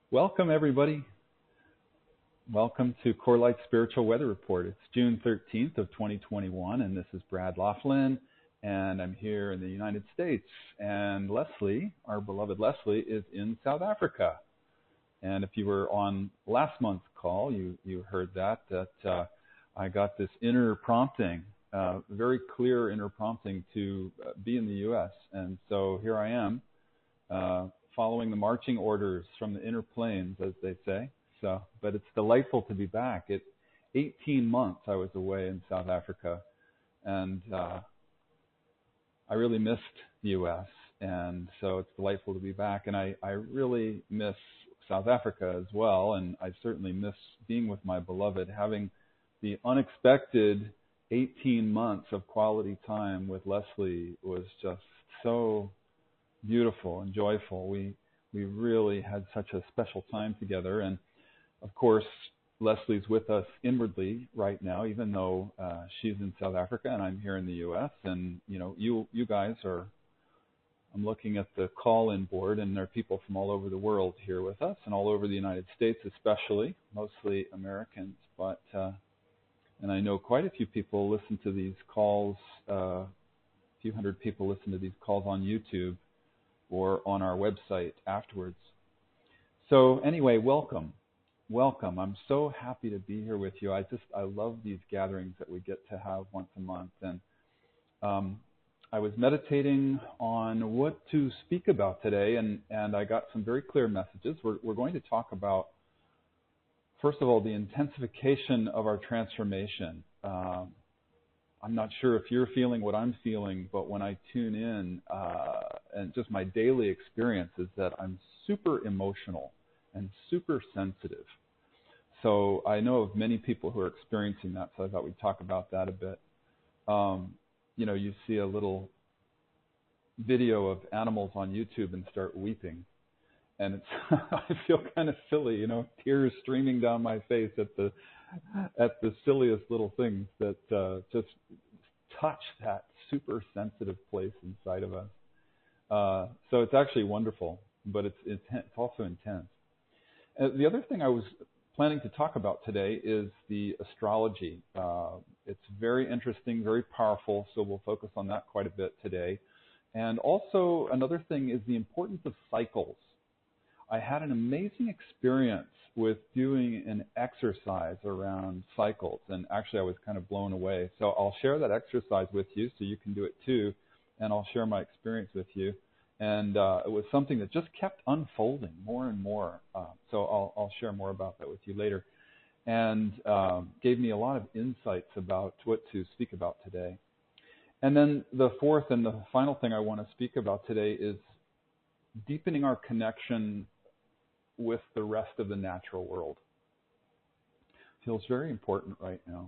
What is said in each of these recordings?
Welcome, everybody. Welcome to Core Light Spiritual Weather Report. It's June 13th of 2021, and this is Brad Laughlin, and I'm here in the United States. And Leslie, our beloved Leslie, is in South Africa. And if you were on last month's call, you heard that I got this inner prompting, very clear inner prompting to be in the U.S. And so here I am, following the marching orders from the inner planes, as they say. But it's delightful to be back. 18 months I was away in South Africa, and I really missed the U.S., and so it's delightful to be back. And I really miss South Africa as well, and I certainly miss being with my beloved. Having the unexpected 18 months of quality time with Leslie was just so beautiful and joyful. We really had such a special time together, and of course, Leslie's with us inwardly right now, even though she's in South Africa and I'm here in the U.S. And you guys are. I'm looking at the call-in board, and there are people from all over the world here with us, and all over the United States, especially, mostly Americans. But and I know quite a few people listen to these calls. A few hundred people listen to these calls on YouTube or on our website afterwards. So anyway, welcome. Welcome. I'm so happy to be here with you. I love these gatherings that we get to have once a month. And I was meditating on what to speak about today, and I got some very clear messages. We're going to talk about, first of all, the intensification of our transformation. I'm not sure if you're feeling what I'm feeling, but when I tune in, and just my daily experience is that I'm super emotional and super sensitive. So I know of many people who are experiencing that, so I thought we'd talk about that a bit. You see a little video of animals on YouTube and start weeping. And it's I feel kind of silly, tears streaming down my face at the silliest little things that just touch that super sensitive place inside of us. So it's actually wonderful, but it's also intense. The other thing I was planning to talk about today is the astrology. It's very interesting, very powerful, so we'll focus on that quite a bit today. And also another thing is the importance of cycles. I had an amazing experience with doing an exercise around cycles, and actually I was kind of blown away. So I'll share that exercise with you so you can do it too, and I'll share my experience with you. And it was something that just kept unfolding more and more. So I'll share more about that with you later. And gave me a lot of insights about what to speak about today. And then the fourth and the final thing I want to speak about today is deepening our connection with the rest of the natural world. Feels very important right now.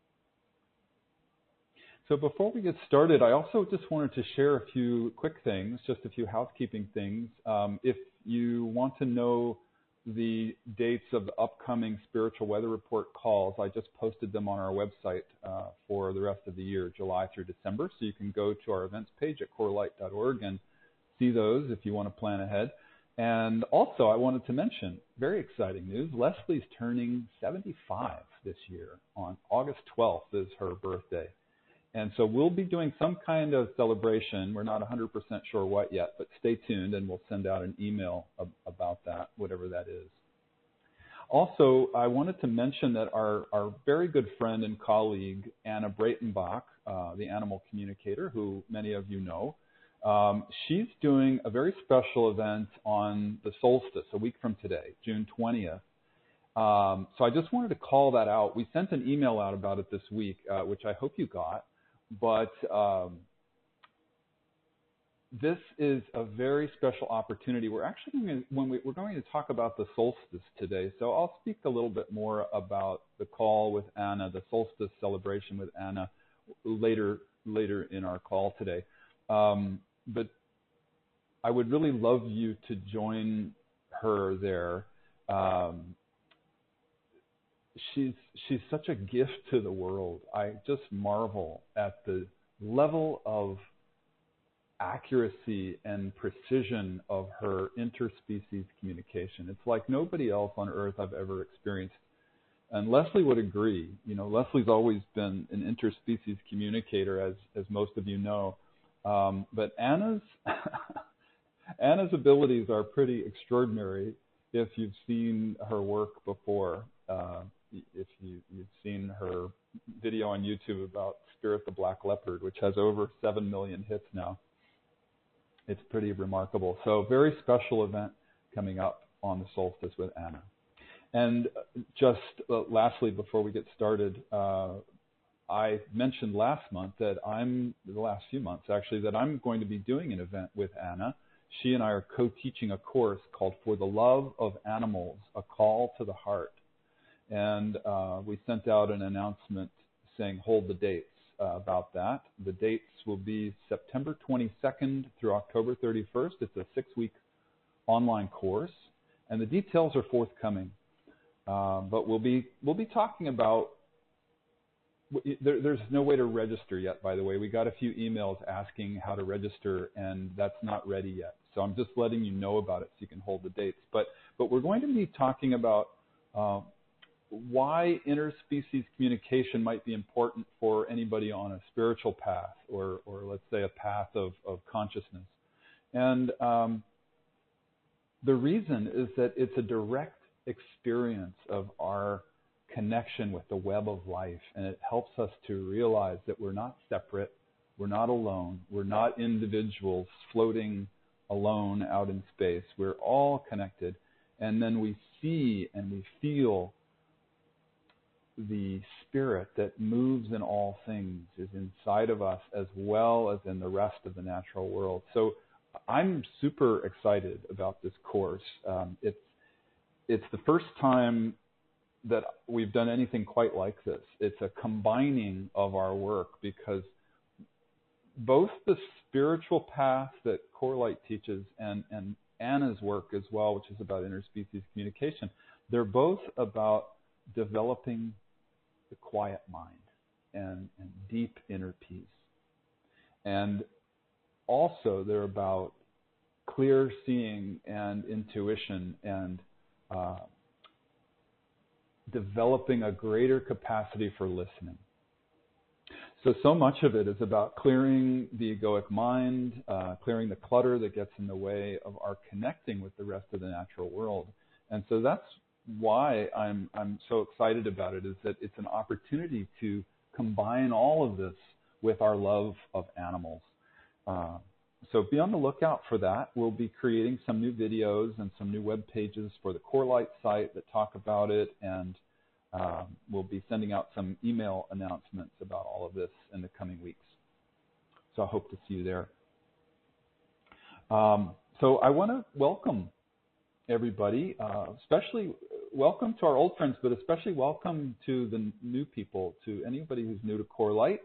So before we get started, I also just wanted to share a few quick things, just a few housekeeping things. If you want to know the dates of the upcoming Spiritual Weather Report calls, I just posted them on our website for the rest of the year, July through December. So you can go to our events page at corelight.org and see those if you want to plan ahead. And also, I wanted to mention, very exciting news, Leslie's turning 75 this year. On August 12th is her birthday. And so we'll be doing some kind of celebration. We're not 100% sure what yet, but stay tuned and we'll send out an email about that, whatever that is. Also, I wanted to mention that our very good friend and colleague, Anna Breitenbach, the animal communicator, who many of you know, she's doing a very special event on the solstice, a week from today, June 20th. So I just wanted to call that out. We sent an email out about it this week, which I hope you got. But this is a very special opportunity. We're actually we're going to talk about the solstice today. So I'll speak a little bit more about the call with Anna, the solstice celebration with Anna, later in our call today. But I would really love you to join her there. She's such a gift to the world. I just marvel at the level of accuracy and precision of her interspecies communication. It's like nobody else on Earth I've ever experienced. And Leslie would agree. You know, Leslie's always been an interspecies communicator, as most of you know. But Anna's Anna's abilities are pretty extraordinary if you've seen her work before. If you've seen her video on YouTube about Spirit the Black Leopard, which has over 7 million hits now. It's pretty remarkable. So very special event coming up on the solstice with Anna. And just lastly, before we get started, I mentioned last few months actually, that I'm going to be doing an event with Anna. She and I are co-teaching a course called For the Love of Animals, A Call to the Heart. And we sent out an announcement saying hold the dates about that. The dates will be September 22nd through October 31st. It's a 6-week online course, and the details are forthcoming. But we'll be talking about. There's no way to register yet, by the way. We got a few emails asking how to register, and that's not ready yet. So I'm just letting you know about it so you can hold the dates. But we're going to be talking about why interspecies communication might be important for anybody on a spiritual path, or let's say a path of consciousness. And the reason is that it's a direct experience of our connection with the web of life, and it helps us to realize that we're not separate, we're not alone, we're not individuals floating alone out in space. We're all connected, and then we see and we feel the spirit that moves in all things is inside of us as well as in the rest of the natural world. So I'm super excited about this course. It's the first time that we've done anything quite like this. It's a combining of our work, because both the spiritual path that Core Light teaches and Anna's work as well, which is about interspecies communication, they're both about developing the quiet mind and deep inner peace. And also they're about clear seeing and intuition and developing a greater capacity for listening. So much of it is about clearing the egoic mind, clearing the clutter that gets in the way of our connecting with the rest of the natural world. And so that's why I'm so excited about it, is that it's an opportunity to combine all of this with our love of animals. So be on the lookout for that. We'll be creating some new videos and some new web pages for the Core Light site that talk about it, and we'll be sending out some email announcements about all of this in the coming weeks. So I hope to see you there. So I want to welcome everybody, especially welcome to our old friends, but especially welcome to the new people, to anybody who's new to Core Light.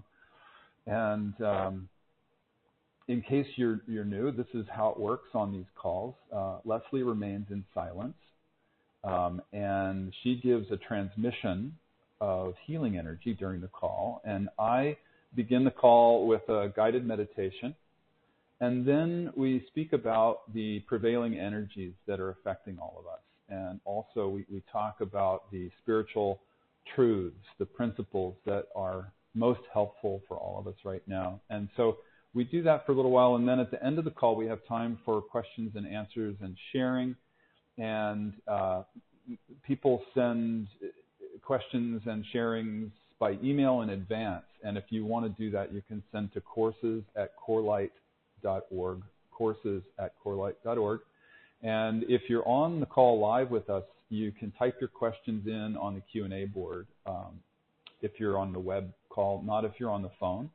In case you're new, this is how it works on these calls. Leslie remains in silence, and she gives a transmission of healing energy during the call, and I begin the call with a guided meditation, and then we speak about the prevailing energies that are affecting all of us. And also we talk about the spiritual truths, the principles that are most helpful for all of us right now. And so we do that for a little while, and then at the end of the call we have time for questions and answers and sharing. And people send questions and sharings by email in advance. And if you want to do that, you can send to courses@corelight.org, courses@corelight.org. And if you're on the call live with us, you can type your questions in on the Q&A board if you're on the web call, not if you're on the phone.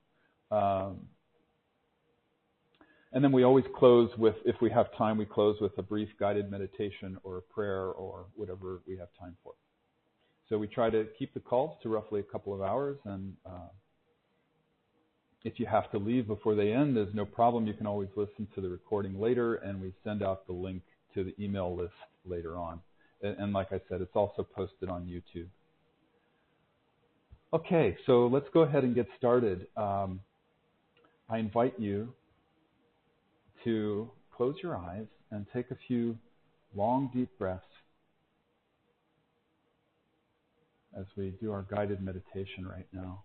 And then we always close with, if we have time, we close with a brief guided meditation or a prayer or whatever we have time for. So we try to keep the calls to roughly a couple of hours, and if you have to leave before they end, there's no problem. You can always listen to the recording later, and we send out the link to the email list later on. And like I said, it's also posted on YouTube. Okay, so let's go ahead and get started. I invite you to close your eyes and take a few long, deep breaths as we do our guided meditation right now.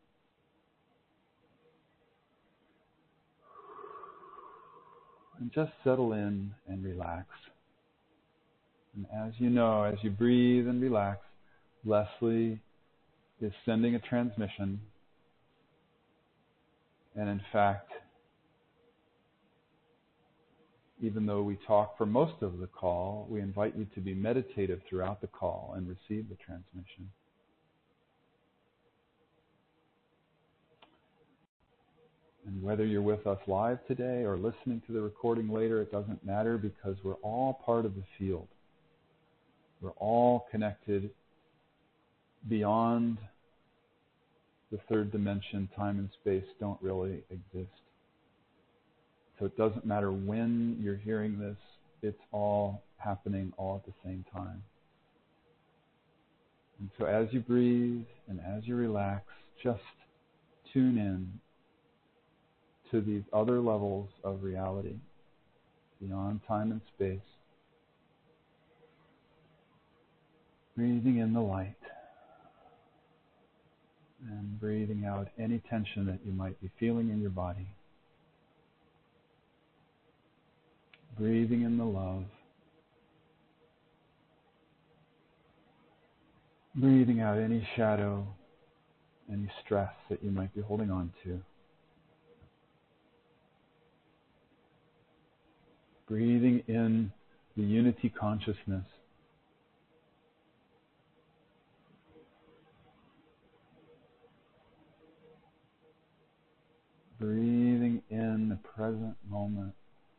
And just settle in and relax. And as you know, as you breathe and relax, Leslie is sending a transmission. And in fact, even though we talk for most of the call, we invite you to be meditative throughout the call and receive the transmission. And whether you're with us live today or listening to the recording later, it doesn't matter because we're all part of the field. We're all connected beyond the third dimension. Time and space don't really exist. So it doesn't matter when you're hearing this, it's all happening all at the same time. And so as you breathe and as you relax, just tune in to these other levels of reality beyond time and space. Breathing in the light and breathing out any tension that you might be feeling in your body. Breathing in the love. Breathing out any shadow, any stress that you might be holding on to. Breathing in the unity consciousness. Breathing in the present moment.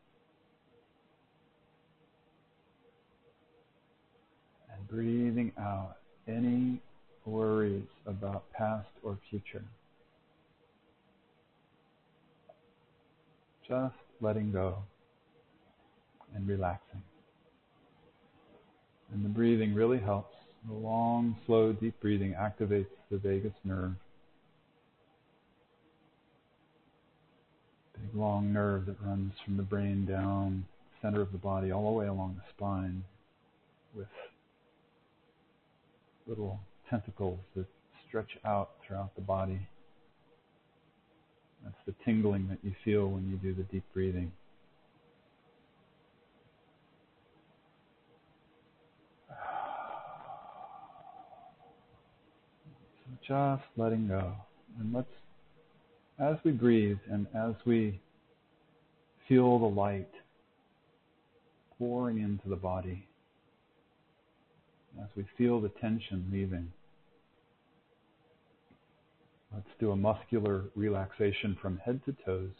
And breathing out any worries about past or future. Just letting go and relaxing. And the breathing really helps. The long, slow, deep breathing activates the vagus nerve. Big long nerve that runs from the brain down the center of the body all the way along the spine with little tentacles that stretch out throughout the body. That's the tingling that you feel when you do the deep breathing. So just letting go. And let's, as we breathe and as we feel the light pouring into the body, as we feel the tension leaving, let's do a muscular relaxation from head to toes.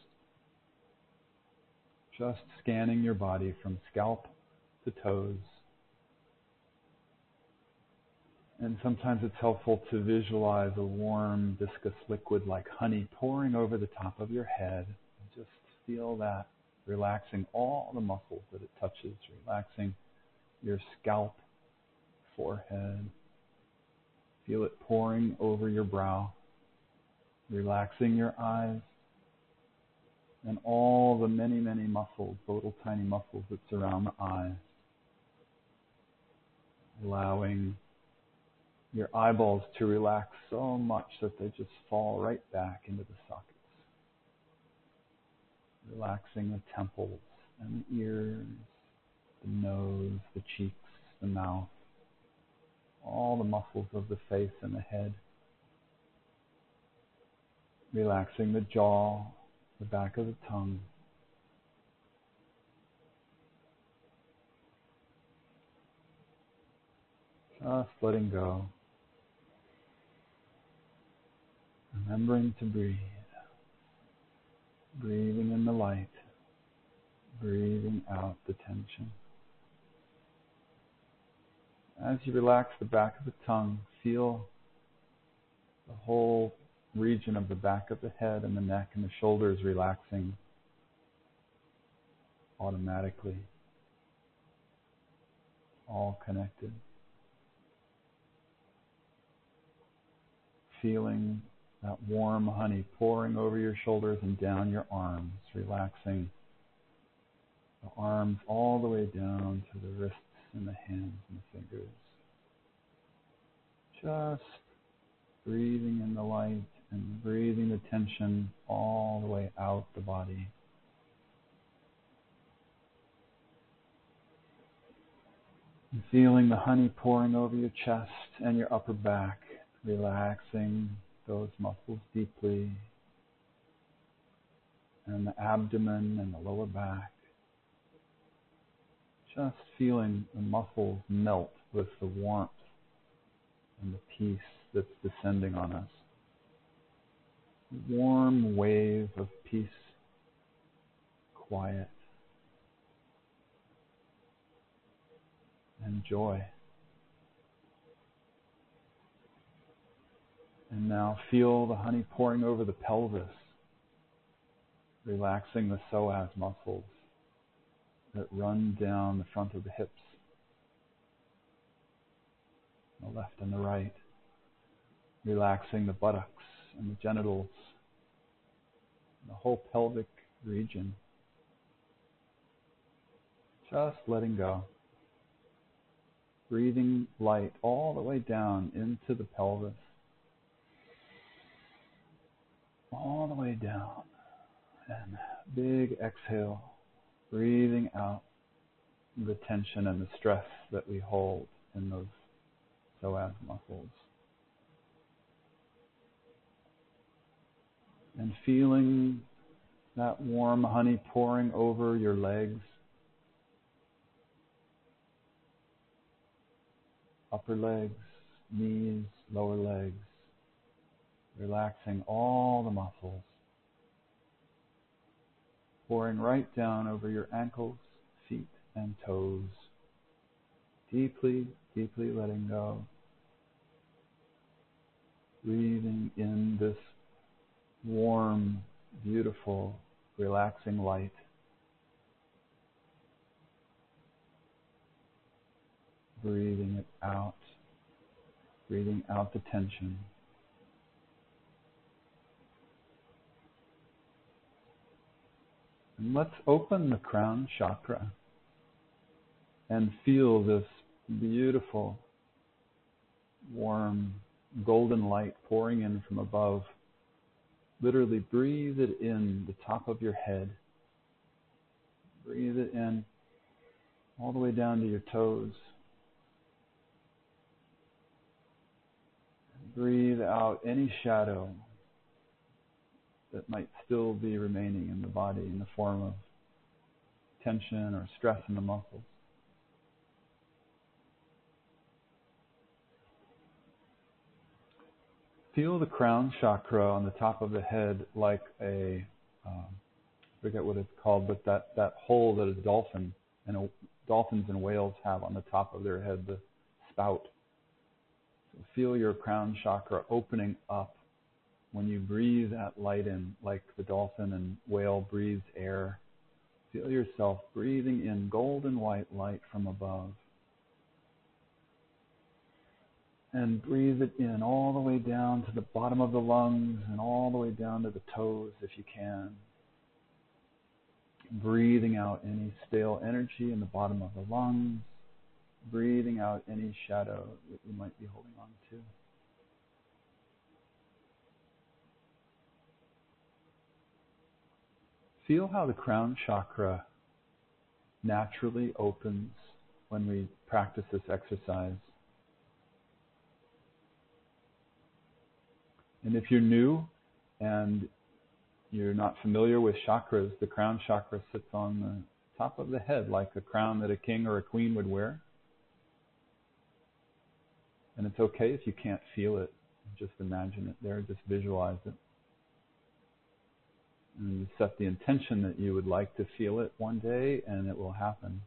Just scanning your body from scalp to toes. And sometimes it's helpful to visualize a warm, viscous liquid like honey pouring over the top of your head. And just feel that relaxing all the muscles that it touches, relaxing your scalp, forehead. Feel it pouring over your brow, relaxing your eyes, and all the many, many muscles, the little tiny muscles that surround the eyes. Allowing your eyeballs to relax so much that they just fall right back into the sockets. Relaxing the temples and the ears, the nose, the cheeks, the mouth, all the muscles of the face and the head. Relaxing the jaw, the back of the tongue. Just letting go. Remembering to breathe. Breathing in the light. Breathing out the tension. As you relax the back of the tongue, feel the whole region of the back of the head and the neck and the shoulders relaxing automatically. All connected. Feeling that warm honey pouring over your shoulders and down your arms, relaxing The arms all the way down to the wrists and the hands and the fingers. Just breathing in the light and breathing the tension all the way out the body. And feeling the honey pouring over your chest and your upper back, relaxing those muscles deeply, and the abdomen and the lower back. Just feeling the muscles melt with the warmth and the peace that's descending on us. A warm wave of peace, quiet, and joy. And now feel the honey pouring over the pelvis, relaxing the psoas muscles that run down the front of the hips, the left and the right, relaxing the buttocks and the genitals, the whole pelvic region. Just letting go. Breathing light all the way down into the pelvis, all the way down, and big exhale, breathing out the tension and the stress that we hold in those psoas muscles. And feeling that warm honey pouring over your legs, upper legs, knees, lower legs, relaxing all the muscles, pouring right down over your ankles, feet, and toes, deeply, deeply letting go, breathing in this warm, beautiful, relaxing light. Breathing it out, breathing out the tension. And let's open the crown chakra and feel this beautiful, warm, golden light pouring in from above. Literally breathe it in the top of your head. Breathe it in all the way down to your toes. Breathe out any shadow that might still be remaining in the body in the form of tension or stress in the muscles. Feel the crown chakra on the top of the head like I forget what it's called, but that hole that a dolphin and dolphins and whales have on the top of their head, the spout. So feel your crown chakra opening up when you breathe that light in, like the dolphin and whale breathes air. Feel yourself breathing in golden white light from above. And breathe it in all the way down to the bottom of the lungs and all the way down to the toes if you can. Breathing out any stale energy in the bottom of the lungs. Breathing out any shadow that you might be holding on to. Feel how the crown chakra naturally opens when we practice this exercise. And if you're new and you're not familiar with chakras, the crown chakra sits on the top of the head like a crown that a king or a queen would wear. And it's okay if you can't feel it. Just imagine it there, just visualize it. And you set the intention that you would like to feel it one day, and it will happen.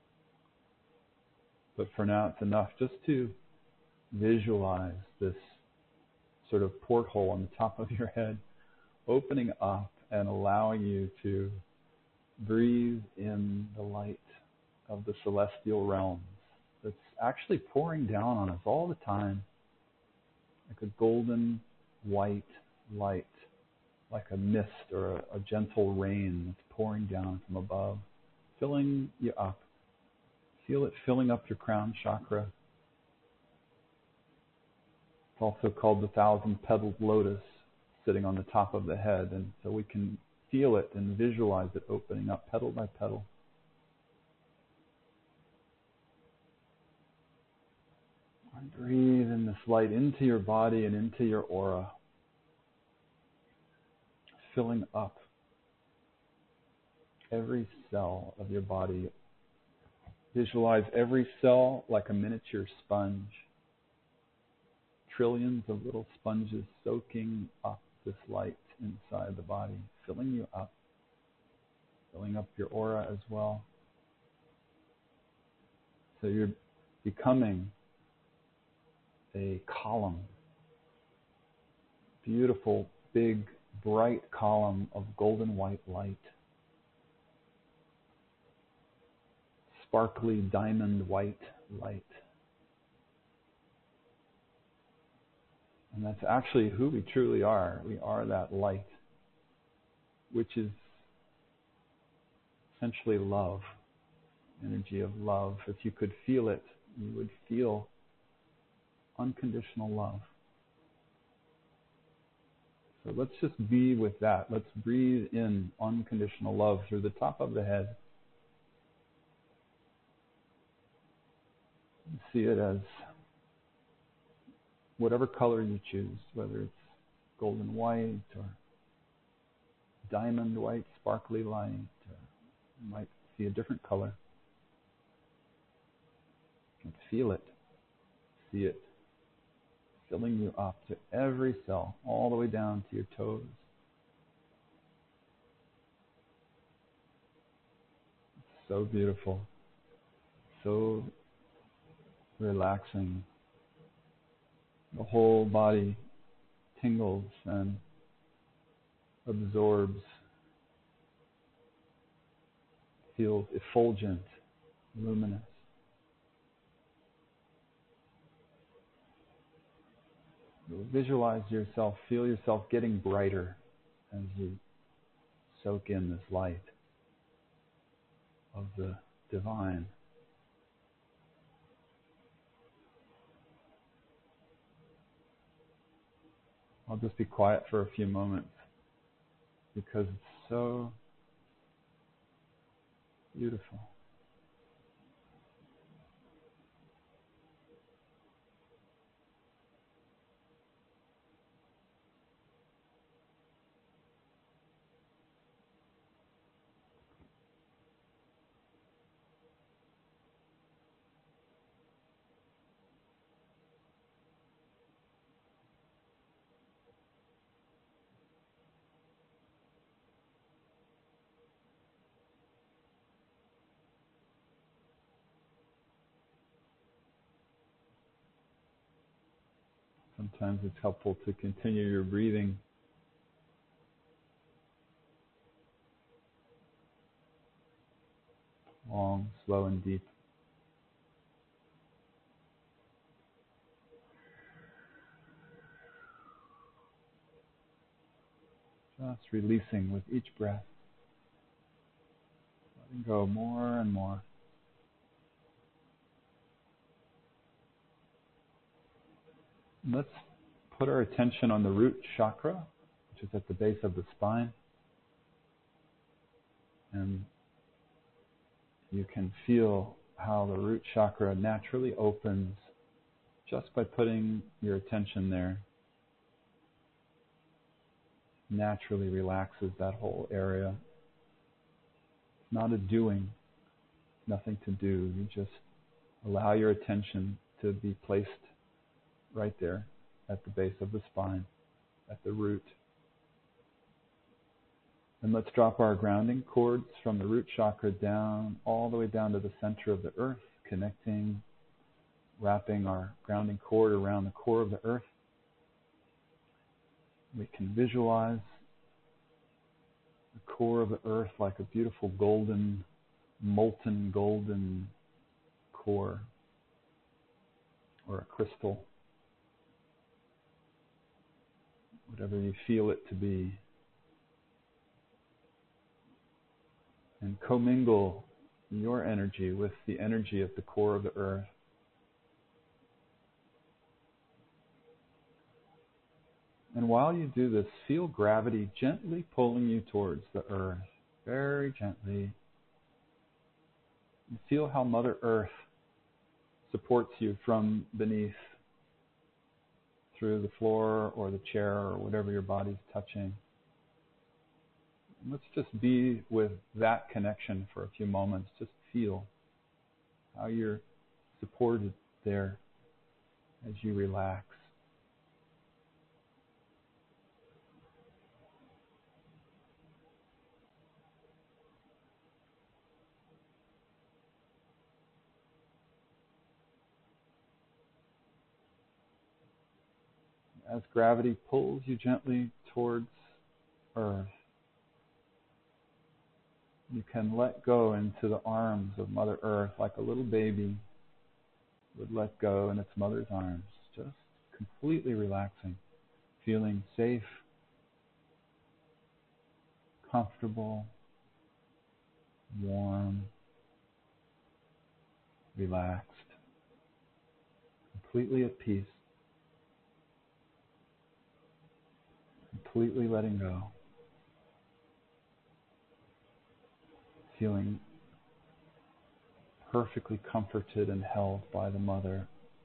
But for now, it's enough just to visualize this sort of porthole on the top of your head, opening up and allowing you to breathe in the light of the celestial realms that's actually pouring down on us all the time, like a golden white light, like a mist or a gentle rain that's pouring down from above filling you up. Feel it filling up your crown chakra. It's also called the 1,000-petaled lotus, sitting on the top of the head. And so we can feel it and visualize it opening up petal by petal. And breathe in this light into your body and into your aura, filling up every cell of your body. Visualize every cell like a miniature sponge. Trillions of little sponges soaking up this light inside the body, filling you up, filling up your aura as well. So you're becoming a column, beautiful, big, bright column of golden white light. Sparkly diamond white light. And that's actually who we truly are. We are that light, which is essentially love, energy of love. If you could feel it, you would feel unconditional love. So let's just be with that. Let's breathe in unconditional love through the top of the head. See it as whatever color you choose, whether it's golden white or diamond white, sparkly light, or you might see a different color. You can feel it, see it, filling you up to every cell, all the way down to your toes. It's so beautiful, so relaxing. The whole body tingles and absorbs, feels effulgent, luminous. Visualize yourself, feel yourself getting brighter as you soak in this light of the divine. I'll just be quiet for a few moments because it's so beautiful. Sometimes it's helpful to continue your breathing long, slow, and deep. Just releasing with each breath. Letting go more and more. Let's put our attention on the root chakra, which is at the base of the spine. And you can feel how the root chakra naturally opens just by putting your attention there. Naturally relaxes that whole area. It's not a doing, nothing to do. You just allow your attention to be placed right there at the base of the spine, at the root. And let's drop our grounding cords from the root chakra down, all the way down to the center of the earth, connecting, wrapping our grounding cord around the core of the earth. We can visualize the core of the earth like a beautiful golden, molten golden core, or a crystal, whatever you feel it to be. And commingle your energy with the energy at the core of the earth. And while you do this, feel gravity gently pulling you towards the earth, very gently. And feel how Mother Earth supports you from beneath, through the floor or the chair or whatever your body's touching. And let's just be with that connection for a few moments. Just feel how you're supported there as you relax. As gravity pulls you gently towards Earth, you can let go into the arms of Mother Earth like a little baby would let go in its mother's arms, just completely relaxing, feeling safe, comfortable, warm, relaxed, completely at peace, completely letting go, feeling perfectly comforted and held by the Mother.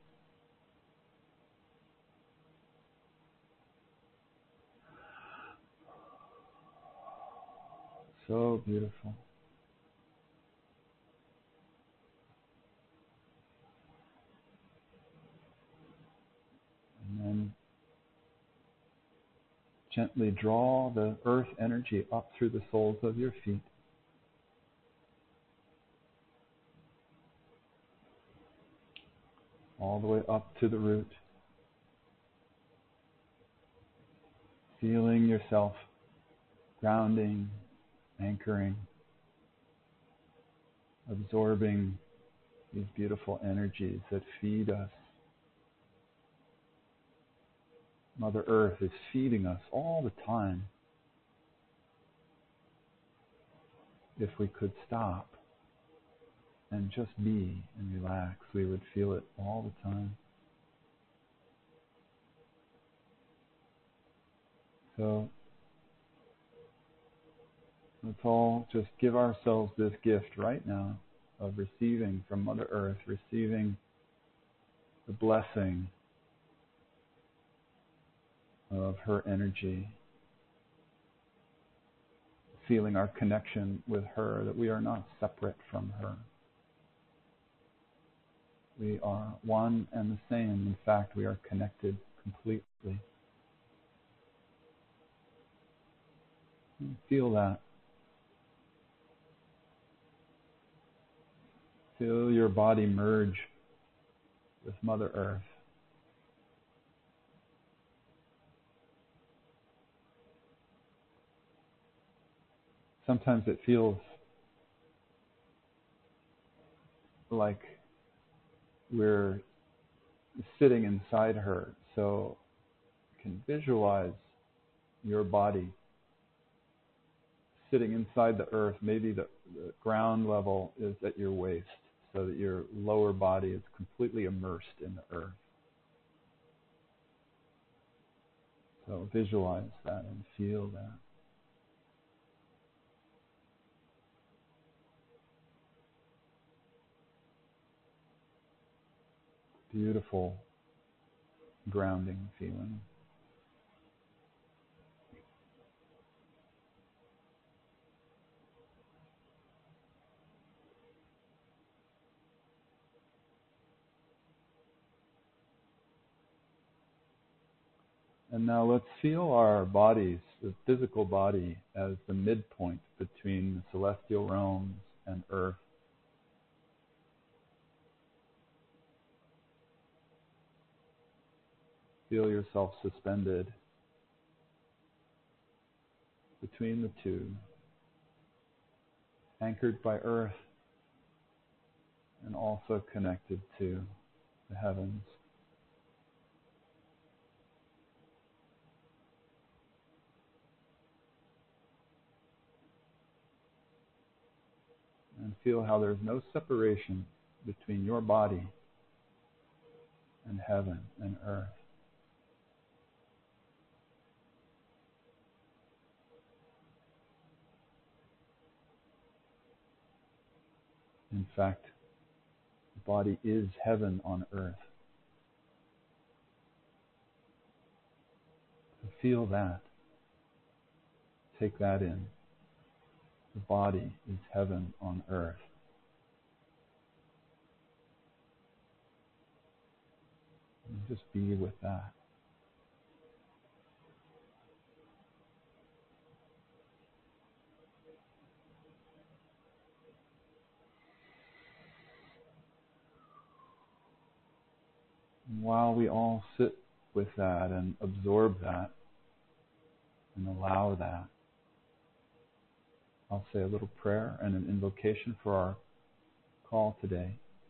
So beautiful. And then gently draw the earth energy up through the soles of your feet. All the way up to the root. Feeling yourself grounding, anchoring, absorbing these beautiful energies that feed us. Mother Earth is feeding us all the time. If we could stop and just be and relax, we would feel it all the time. So let's all just give ourselves this gift right now of receiving from Mother Earth, receiving the blessing of her energy, feeling our connection with her, that we are not separate from her. We are one and the same. In fact, we are connected completely. Feel that. Feel your body merge with Mother Earth. Sometimes it feels like we're sitting inside her. So you can visualize your body sitting inside the earth. Maybe the ground level is at your waist, so that your lower body is completely immersed in the earth. So visualize that and feel that. Beautiful grounding feeling. And now let's feel our bodies, the physical body, as the midpoint between the celestial realms and earth. Feel yourself suspended between the two, anchored by earth and also connected to the heavens. and feel how there's no separation between your body and heaven and earth. In fact, the body is heaven on earth. So feel that. Take that in. The body is heaven on earth. And just be with that. And while we all sit with that and absorb that and allow that, I'll say a little prayer and an invocation for our call today.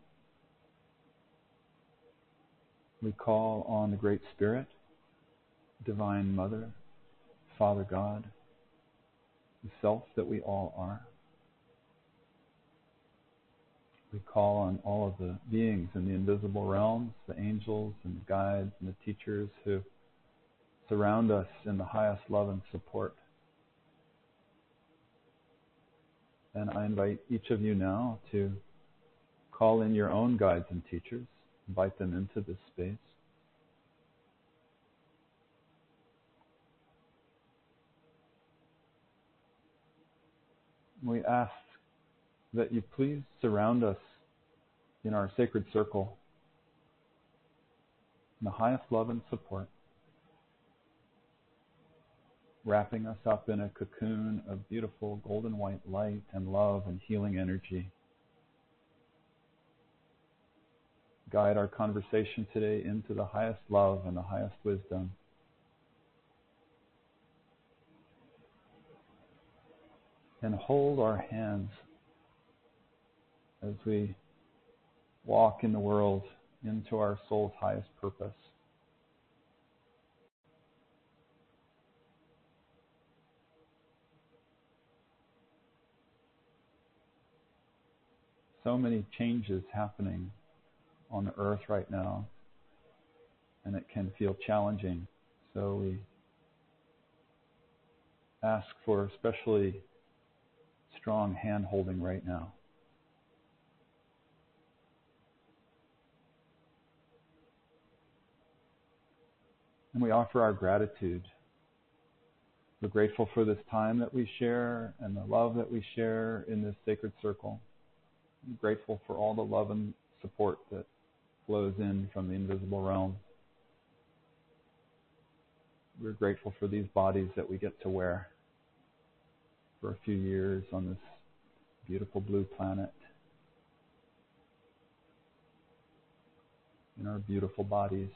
We call on the Great Spirit, Divine Mother, Father God, the Self that we all are. We call on all of the beings in the invisible realms, the angels and the guides and the teachers who surround us in the highest love and support. And I invite each of you now to call in your own guides and teachers, invite them into this space. We ask that you please surround us in our sacred circle in the highest love and support, wrapping us up in a cocoon of beautiful golden white light and love and healing energy. Guide our conversation today into the highest love and the highest wisdom. And hold our hands as we walk in the world into our soul's highest purpose. So many changes happening on the earth right now, and it can feel challenging. So we ask for especially strong hand-holding right now. And we offer our gratitude. We're grateful for this time that we share and the love that we share in this sacred circle. We're grateful for all the love and support that flows in from the invisible realm. We're grateful for these bodies that we get to wear for a few years on this beautiful blue planet. In our beautiful bodies.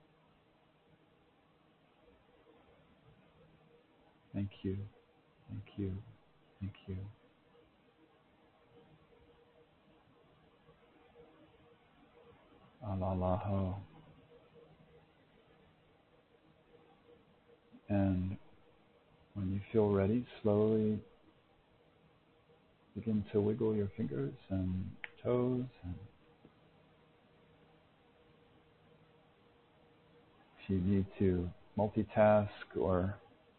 Thank you, thank you, thank you. Alalaho. And when you feel ready, slowly begin to wiggle your fingers and toes. And if you need to multitask, or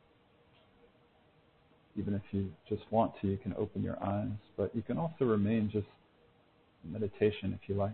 even if you just want to, you can open your eyes. But you can also remain just in meditation if you like.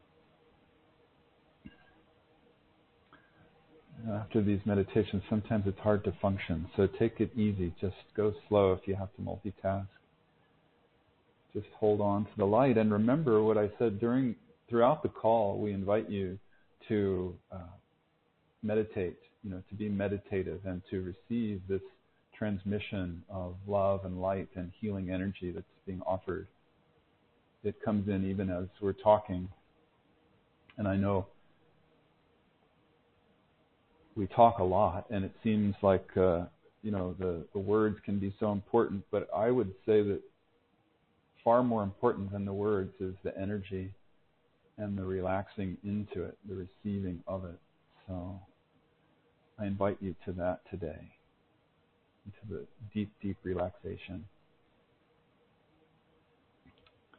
After these meditations, sometimes it's hard to function. So take it easy. Just go slow if you have to multitask. Just hold on to the light. And remember what I said throughout the call. We invite you to meditate, to be meditative and to receive this transmission of love and light and healing energy that's being offered. It comes in even as we're talking. And I know we talk a lot, and it seems like the words can be so important, but I would say that far more important than the words is the energy and the relaxing into it, the receiving of it. So I invite you to that today, into the deep, deep relaxation.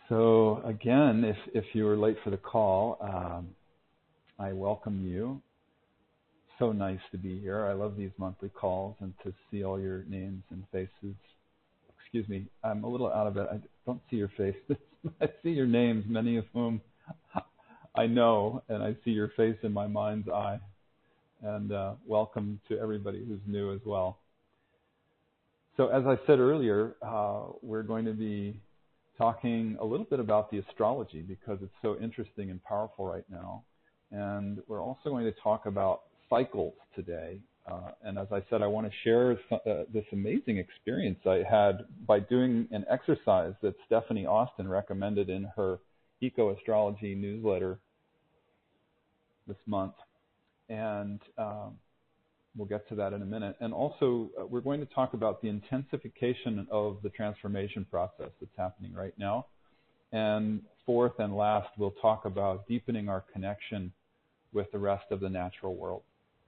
So again, if you were late for the call, I welcome you. So nice to be here. I love these monthly calls and to see all your names and faces. Excuse me, I'm a little out of it. I don't see your faces. I see your names, many of whom I know, and I see your face in my mind's eye. And welcome to everybody who's new as well. So as I said earlier, we're going to be talking a little bit about the astrology because it's so interesting and powerful right now. And we're also going to talk about cycles today. And as I said, I want to share this amazing experience I had by doing an exercise that Stephanie Austin recommended in her Eco Astrology newsletter this month. And we'll get to that in a minute. And also, we're going to talk about the intensification of the transformation process that's happening right now. And fourth and last, we'll talk about deepening our connection with the rest of the natural world.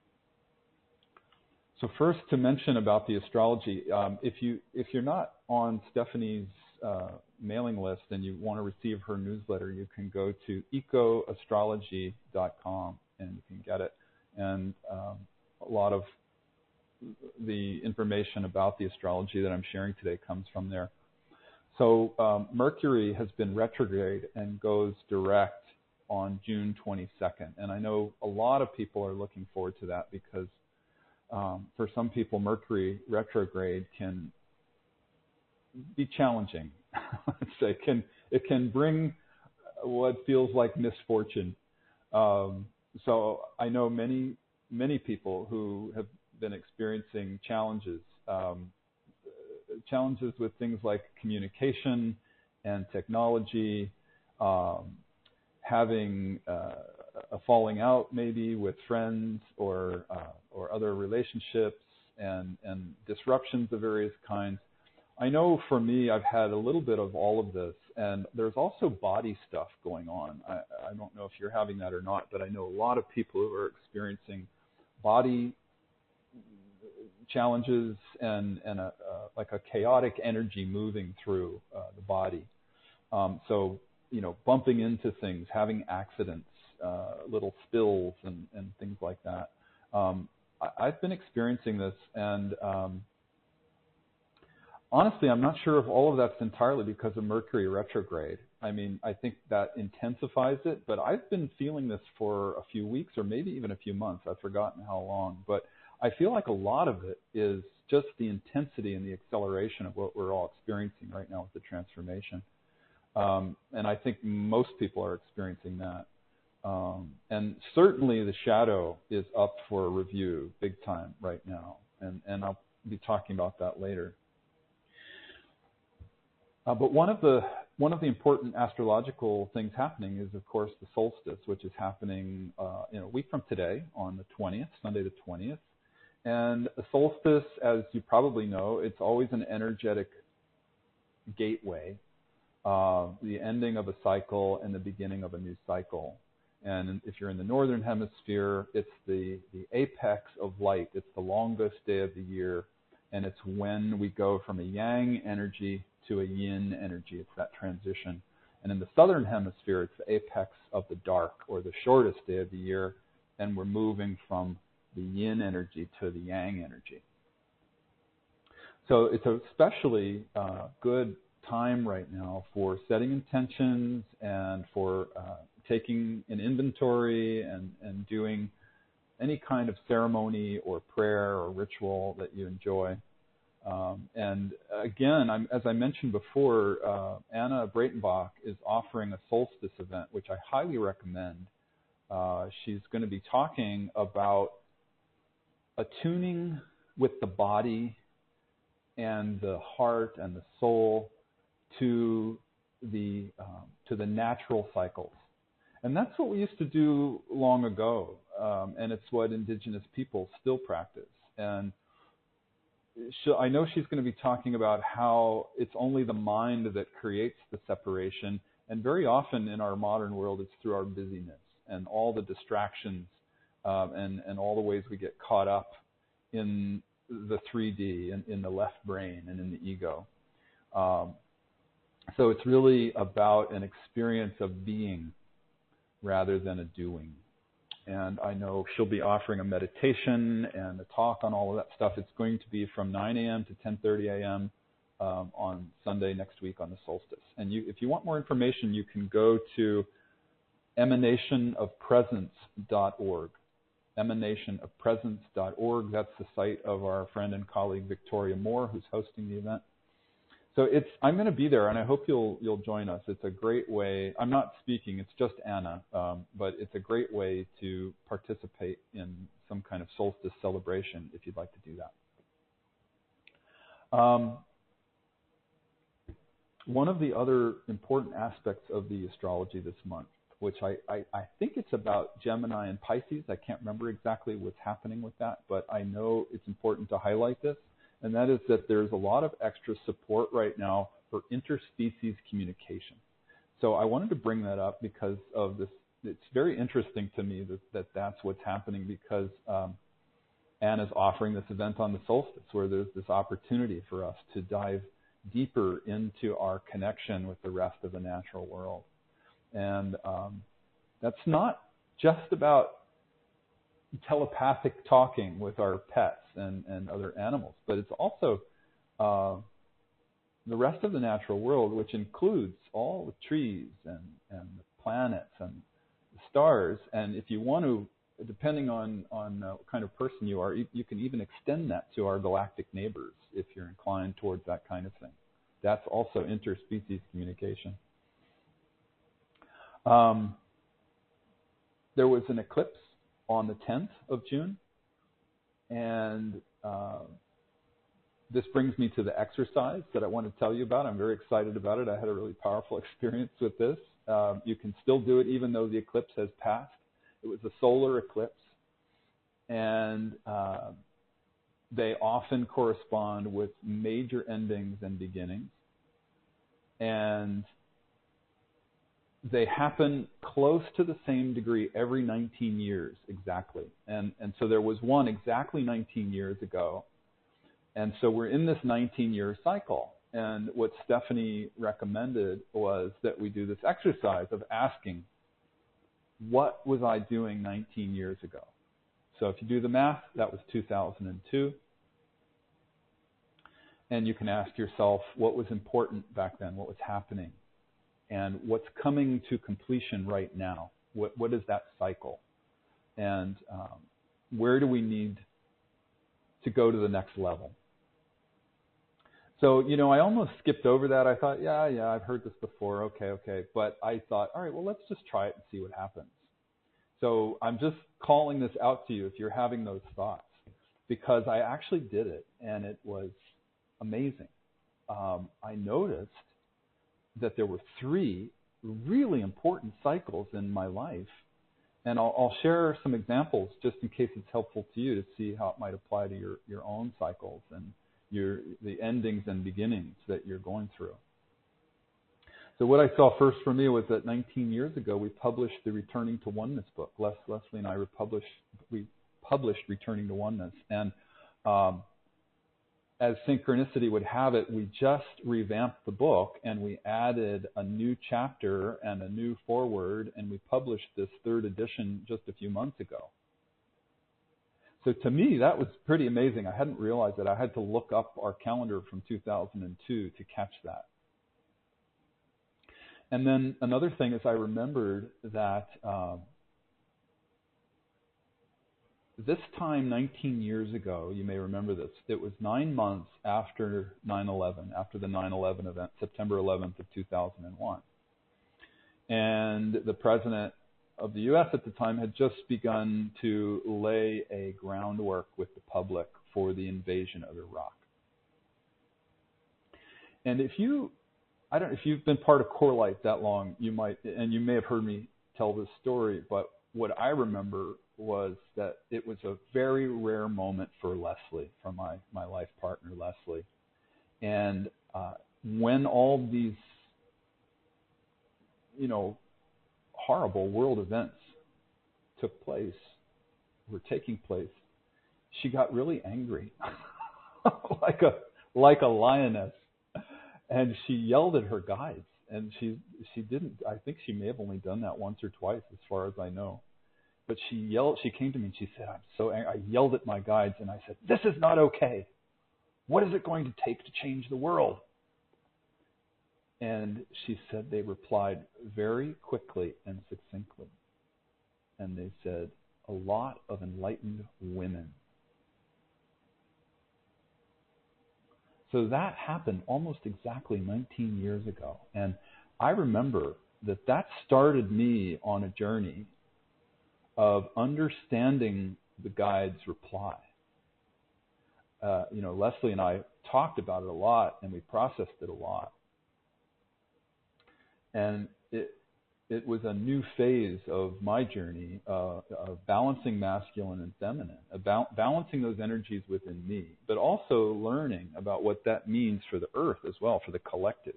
So first, to mention about the astrology, if you're not on Stephanie's mailing list and you want to receive her newsletter, you can go to ecoastrology.com and you can get it. And a lot of the information about the astrology that I'm sharing today comes from there. So Mercury has been retrograde and goes direct on June 22nd. And I know a lot of people are looking forward to that because for some people, Mercury retrograde can be challenging. It can bring what feels like misfortune. So I know many people who have been experiencing challenges with things like communication and technology, having a falling out maybe with friends or other relationships and disruptions of various kinds. I know for me, I've had a little bit of all of this, and there's also body stuff going on. I don't know if you're having that or not, but I know a lot of people who are experiencing body challenges and like a chaotic energy moving through the body. So, bumping into things, having accidents, little spills and things like that. I've been experiencing this, and honestly, I'm not sure if all of that's entirely because of Mercury retrograde. I mean, I think that intensifies it, but I've been feeling this for a few weeks or maybe even a few months. I've forgotten how long, but I feel like a lot of it is just the intensity and the acceleration of what we're all experiencing right now with the transformation. And I think most people are experiencing that. And certainly the shadow is up for review big time right now, and I'll be talking about that later. But one of the important astrological things happening is, of course, the solstice, which is happening in a week from today on the 20th, Sunday the 20th. And a solstice, as you probably know, it's always an energetic gateway, the ending of a cycle and the beginning of a new cycle. And if you're in the northern hemisphere, it's the apex of light. It's the longest day of the year, and it's when we go from a yang energy to a yin energy. It's that transition. And in the southern hemisphere, it's the apex of the dark, or the shortest day of the year, and we're moving from the yin energy to the yang energy. So it's a especially good time right now for setting intentions and for taking an inventory and doing any kind of ceremony or prayer or ritual that you enjoy. And again, as I mentioned before, Anna Breitenbach is offering a solstice event, which I highly recommend. She's going to be talking about attuning with the body and the heart and the soul to the natural cycles. And that's what we used to do long ago, and it's what indigenous people still practice. And I know she's going to be talking about how it's only the mind that creates the separation, and very often in our modern world it's through our busyness and all the distractions and all the ways we get caught up in the 3D and in the left brain and in the ego. So it's really about an experience of being rather than a doing. And I know she'll be offering a meditation and a talk on all of that stuff. It's going to be from 9 a.m. to 10:30 a.m. On Sunday next week on the solstice. And if you want more information, you can go to emanationofpresence.org. Emanationofpresence.org. That's the site of our friend and colleague Victoria Moore, who's hosting the event. So I'm going to be there, and I hope you'll join us. It's a great way. I'm not speaking; it's just Anna, but it's a great way to participate in some kind of solstice celebration if you'd like to do that. One of the other important aspects of the astrology this month, which I think it's about Gemini and Pisces. I can't remember exactly what's happening with that, but I know it's important to highlight this. And that is that there's a lot of extra support right now for interspecies communication. So I wanted to bring that up because of this. It's very interesting to me that that's what's happening, because Anna's offering this event on the solstice where there's this opportunity for us to dive deeper into our connection with the rest of the natural world. And that's not just about telepathic talking with our pets and other animals, but it's also the rest of the natural world, which includes all the trees and the planets and the stars. And if you want to, depending on what kind of person you are, you can even extend that to our galactic neighbors if you're inclined towards that kind of thing. That's also interspecies communication. There was an eclipse on the 10th of June, and this brings me to the exercise that I want to tell you about. I'm very excited about it. I had a really powerful experience with this. You can still do it even though the eclipse has passed. It was a solar eclipse, and they often correspond with major endings and beginnings, and they happen close to the same degree every 19 years exactly. And so there was one exactly 19 years ago. And so we're in this 19-year cycle. And what Stephanie recommended was that we do this exercise of asking, what was I doing 19 years ago? So if you do the math, that was 2002. And you can ask yourself, what was important back then? What was happening? And what's coming to completion right now? What is that cycle? And where do we need to go to the next level? So, I almost skipped over that. I thought, yeah, I've heard this before. Okay. But I thought, all right, well, let's just try it and see what happens. So I'm just calling this out to you if you're having those thoughts, because I actually did it, and it was amazing. I noticed that there were 3 really important cycles in my life. And I'll share some examples just in case it's helpful to you to see how it might apply to your own cycles and the endings and beginnings that you're going through. So what I saw first for me was that 19 years ago, we published the Returning to Oneness book. Leslie and I we published Returning to Oneness. And as synchronicity would have it, we just revamped the book and we added a new chapter and a new foreword, and we published this 3rd edition just a few months ago. So to me, that was pretty amazing. I hadn't realized that. I had to look up our calendar from 2002 to catch that. And then another thing is I remembered that this time 19 years ago, you may remember this, it was 9 months after 9/11, after the 9/11 event, September 11th of 2001. And the president of the U.S. at the time had just begun to lay a groundwork with the public for the invasion of Iraq. And if you've been part of Core Light that long, you may have heard me tell this story, but what I remember was that it was a very rare moment for Leslie, for my life partner, Leslie. And when all these, horrible world events were taking place, she got really angry, like a lioness. And she yelled at her guides, and she didn't. I think she may have only done that once or twice, as far as I know. But she yelled. She came to me and she said, "I'm so angry." I yelled at my guides and I said, "This is not okay. What is it going to take to change the world?" And she said they replied very quickly and succinctly. And they said, "A lot of enlightened women." So that happened almost exactly 19 years ago. And I remember that started me on a journey of understanding the guide's reply. Leslie and I talked about it a lot, and we processed it a lot. And it was a new phase of my journey of balancing masculine and feminine, about balancing those energies within me, but also learning about what that means for the earth as well, for the collective.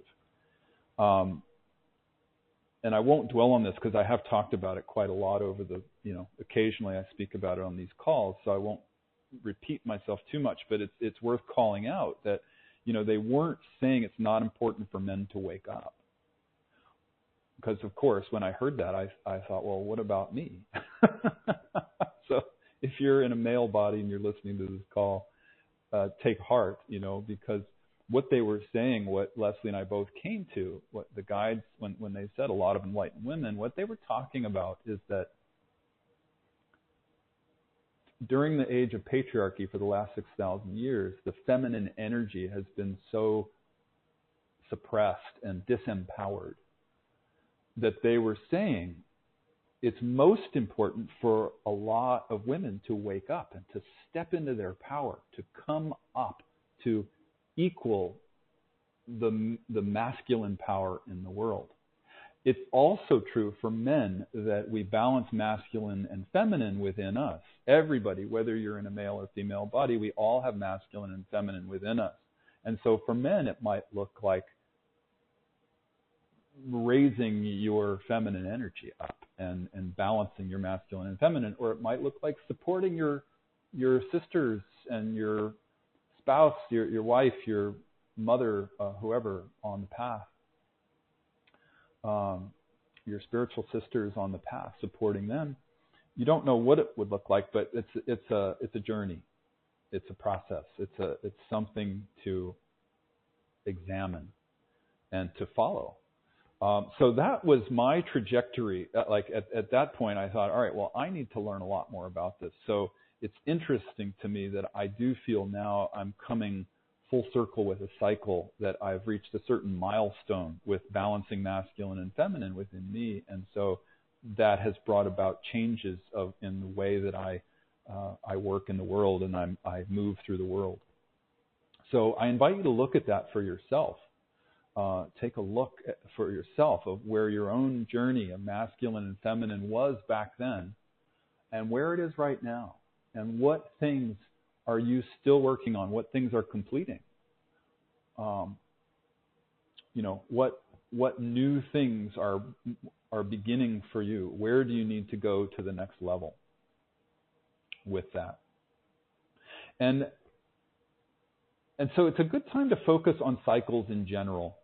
And I won't dwell on this because I have talked about it quite a lot over the, occasionally I speak about it on these calls, so I won't repeat myself too much, but it's worth calling out that, they weren't saying it's not important for men to wake up. Because, of course, when I heard that, I thought, well, what about me? So if you're in a male body and you're listening to this call, take heart, because what they were saying, what Leslie and I both came to, what the guides, when they said a lot of enlightened women, what they were talking about is that during the age of patriarchy for the last 6,000 years, the feminine energy has been so suppressed and disempowered that they were saying it's most important for a lot of women to wake up and to step into their power, to come up, to equal the masculine power in the world. It's also true for men that we balance masculine and feminine within us. Everybody, whether you're in a male or female body, we all have masculine and feminine within us. And so for men, it might look like raising your feminine energy up and balancing your masculine and feminine, or it might look like supporting your sisters and your spouse, your wife, your mother, whoever on the path, your spiritual sisters on the path, supporting them. You don't know what it would look like, but it's a journey, it's a process, it's something to examine and to follow. So that was my trajectory. At that point, I thought, all right, well, I need to learn a lot more about this. So it's interesting to me that I do feel now I'm coming full circle with a cycle, that I've reached a certain milestone with balancing masculine and feminine within me. And so that has brought about changes in the way that I work in the world and I move through the world. So I invite you to look at that for yourself. Take a look for yourself of where your own journey of masculine and feminine was back then and where it is right now, and what things are you still working on, what things are completing, what new things are beginning for you, where do you need to go to the next level with that. And so it's a good time to focus on cycles in general.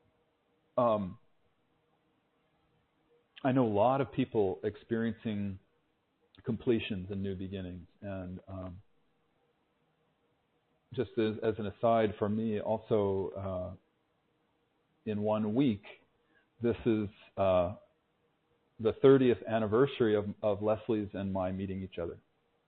I know a lot of people experiencing completions and new beginnings. And just as an aside for me, also in 1 week, this is the 30th anniversary of Leslie's and my meeting each other.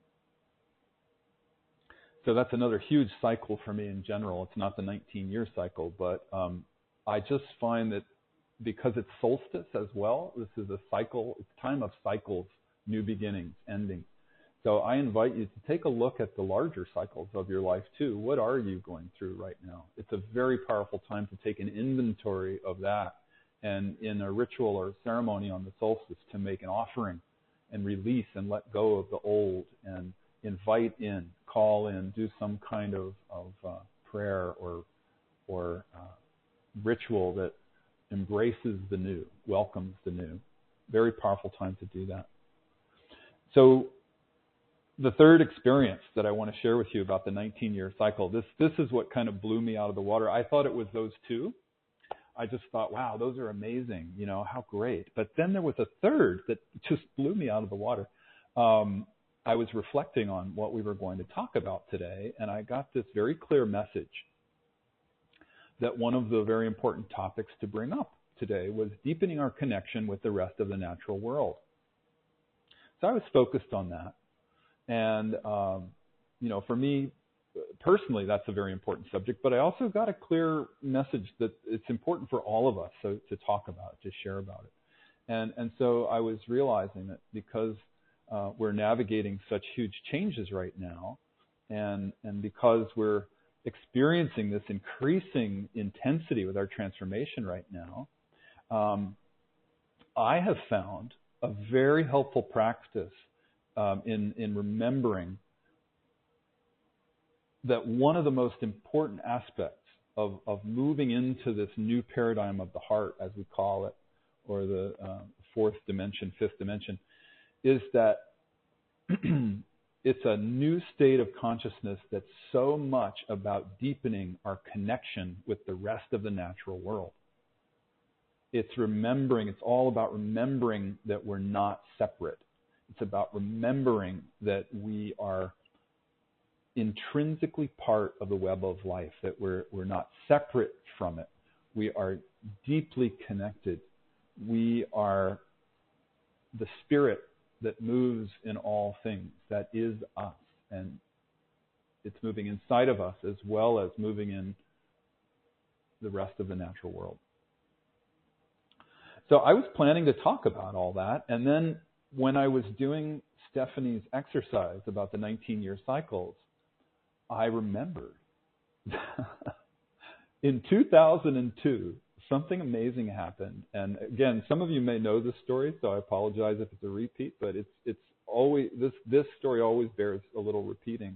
So that's another huge cycle for me in general. It's not the 19-year cycle, but I just find that because it's solstice as well, this is a cycle, it's time of cycles, new beginnings, endings. So I invite you to take a look at the larger cycles of your life too. What are you going through right now? It's a very powerful time to take an inventory of that, and in a ritual or ceremony on the solstice to make an offering and release and let go of the old and invite in, call in, do some kind of prayer or ritual that embraces the new, welcomes the new. Very powerful time to do that. So the third experience that I want to share with you about the 19-year cycle, this is what kind of blew me out of the water. I thought it was those two, I just thought, wow, those are amazing. How great. But then there was a third that just blew me out of the water. I was reflecting on what we were going to talk about today, and I got this very clear message that one of the very important topics to bring up today was deepening our connection with the rest of the natural world. So I was focused on that. And, for me, personally, that's a very important subject, but I also got a clear message that it's important for all of us to talk about it, to share about it. And so I was realizing that because we're navigating such huge changes right now, and because we're experiencing this increasing intensity with our transformation right now, I have found a very helpful practice in remembering that one of the most important aspects of moving into this new paradigm of the heart, as we call it, or the fourth dimension, fifth dimension, is that it's a new state of consciousness that's so much about deepening our connection with the rest of the natural world. It's all about remembering that we're not separate. It's about remembering that we are intrinsically part of the web of life, that we're not separate from it. We are deeply connected. We are the spirit that moves in all things. That is us. And it's moving inside of us as well as moving in the rest of the natural world. So I was planning to talk about all that. And then when I was doing Stephanie's exercise about the 19-year cycles, I remembered in 2002, something amazing happened. And again, some of you may know this story, so I apologize if it's a repeat, but it's always, this story always bears a little repeating.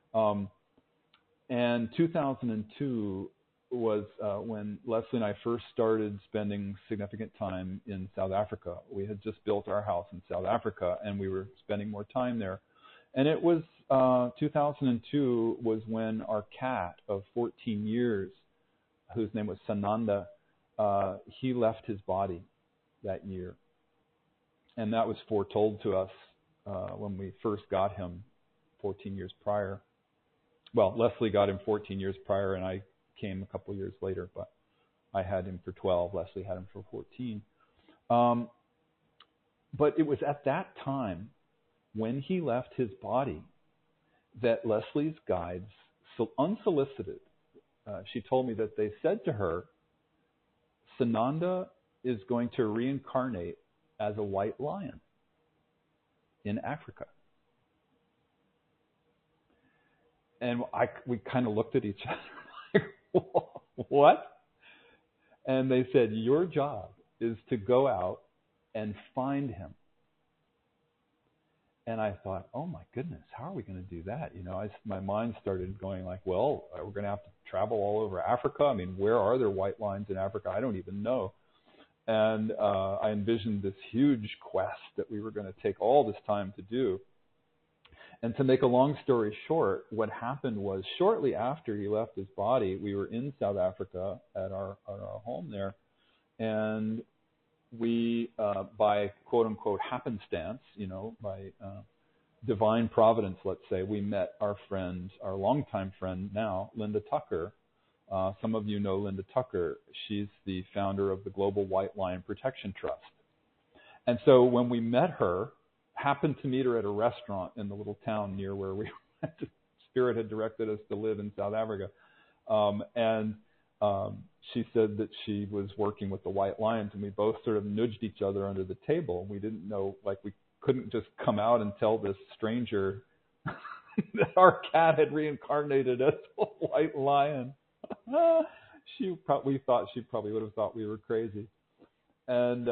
And 2002 was when Leslie and I first started spending significant time in South Africa. We had just built our house in South Africa, and we were spending more time there. And it was 2002 was when our cat of 14 years, whose name was Sananda, he left his body that year. And that was foretold to us when we first got him 14 years prior. Well, Leslie got him 14 years prior, and I came a couple years later, but I had him for 12. Leslie had him for 14. But it was at that time, when he left his body, that Leslie's guides, so unsolicited, she told me that they said to her, Sananda is going to reincarnate as a white lion in Africa. And we kind of looked at each other like, what? And they said, your job is to go out and find him. And I thought, oh my goodness, how are we going to do that? My mind started going like, well, we're going to have to travel all over Africa. I mean, where are there white lions in Africa? I don't even know. And I envisioned this huge quest that we were going to take all this time to do. And to make a long story short, what happened was shortly after he left his body, we were in South Africa at our home there. And we, by quote-unquote happenstance, by divine providence, let's say, we met our friend, our longtime friend now, Linda Tucker. Some of you know Linda Tucker. She's the founder of the Global White Lion Protection Trust. And so when we met her, happened to meet her at a restaurant in the little town near where we Spirit had directed us to live in South Africa. She said that she was working with the White Lions, and we both sort of nudged each other under the table. We didn't know, we couldn't just come out and tell this stranger that our cat had reincarnated as a white lion. We thought she probably would have thought we were crazy. And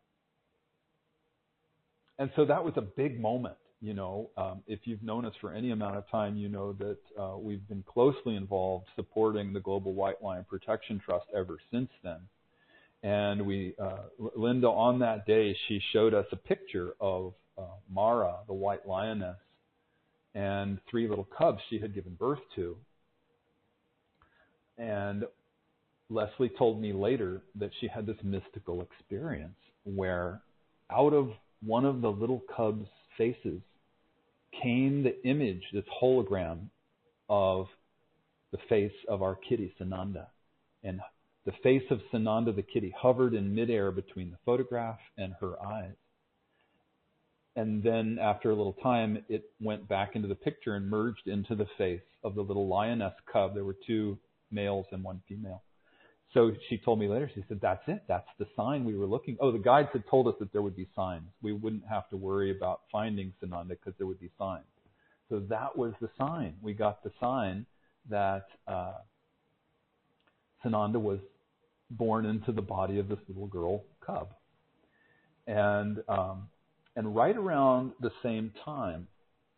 so that was a big moment. If you've known us for any amount of time, you know that we've been closely involved supporting the Global White Lion Protection Trust ever since then. And Linda, on that day, she showed us a picture of Mara, the white lioness, and 3 little cubs she had given birth to. And Leslie told me later that she had this mystical experience where out of one of the little cub's faces came the image, this hologram of the face of our kitty, Sananda. And the face of Sananda, the kitty, hovered in midair between the photograph and her eyes. And then after a little time, it went back into the picture and merged into the face of the little lioness cub. There were 2 males and 1 female. So she told me later, she said, that's it. That's the sign we were looking. Oh, the guides had told us that there would be signs. We wouldn't have to worry about finding Sananda because there would be signs. So that was the sign. We got the sign that Sananda was born into the body of this little girl cub. And right around the same time,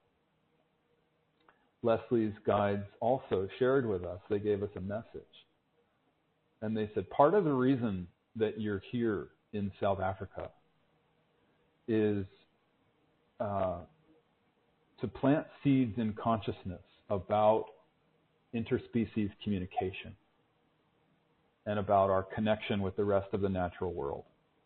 Leslie's guides also shared with us, they gave us a message. And they said, part of the reason that you're here in South Africa is to plant seeds in consciousness about interspecies communication and about our connection with the rest of the natural world.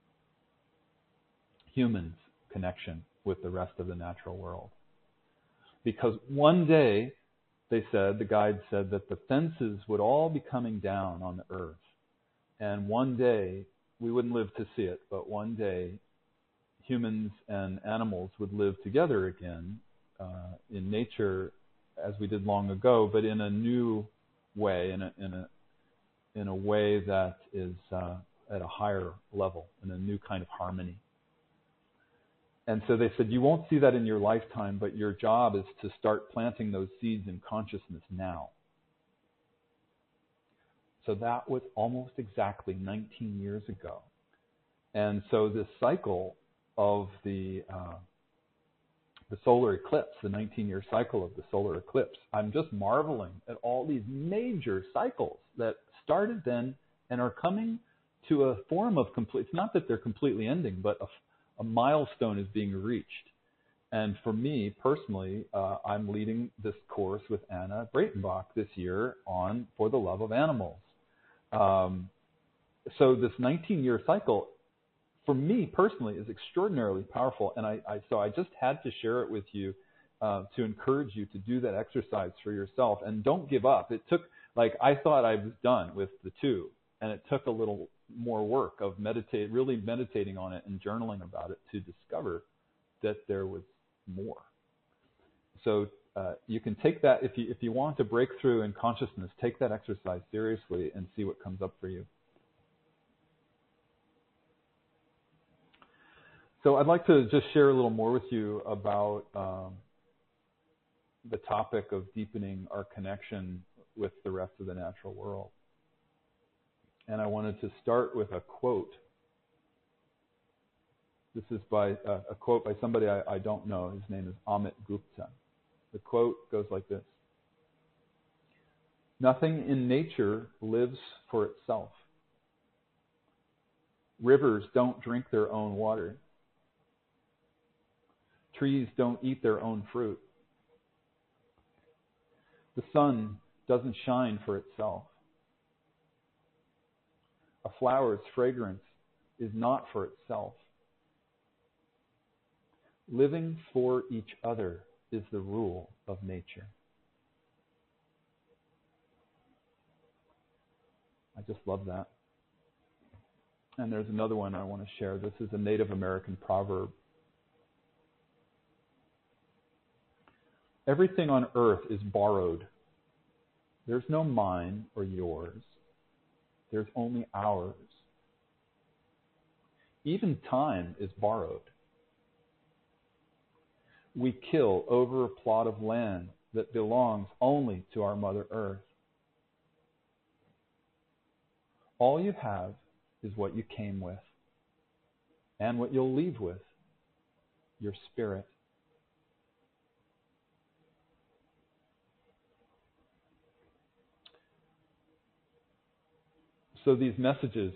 Humans' connection with the rest of the natural world. Because one day, they said, the guide said that the fences would all be coming down on the earth. And one day, we wouldn't live to see it, but one day, humans and animals would live together again in nature as we did long ago, but in a new way, in a way that is at a higher level, in a new kind of harmony. And so they said, you won't see that in your lifetime, but your job is to start planting those seeds in consciousness now. So that was almost exactly 19 years ago. And so this cycle of the solar eclipse, the 19-year cycle of the solar eclipse, I'm just marveling at all these major cycles that started then and are coming to a form of complete, it's not that they're completely ending, but a milestone is being reached. And for me personally, I'm leading this course with Anna Breitenbach this year on For the Love of Animals. So this 19-year cycle, for me personally, is extraordinarily powerful. And so I just had to share it with you to encourage you to do that exercise for yourself. And don't give up. It took, I thought I was done with the 2. And it took a little more work of really meditating on it and journaling about it to discover that there was more. So you can take that, if you want to break through in consciousness, take that exercise seriously and see what comes up for you. So I'd like to just share a little more with you about the topic of deepening our connection with the rest of the natural world. And I wanted to start with a quote. This is by a quote by somebody I don't know. His name is Amit Gupta. The quote goes like this: "Nothing in nature lives for itself. Rivers don't drink their own water. Trees don't eat their own fruit. The sun doesn't shine for itself. A flower's fragrance is not for itself. Living for each other is the rule of nature." I just love that. And there's another one I want to share. This is a Native American proverb. "Everything on earth is borrowed. There's no mine or yours. There's only ours. Even time is borrowed. We kill over a plot of land that belongs only to our Mother Earth. All you have is what you came with, and what you'll leave with, your spirit." So these messages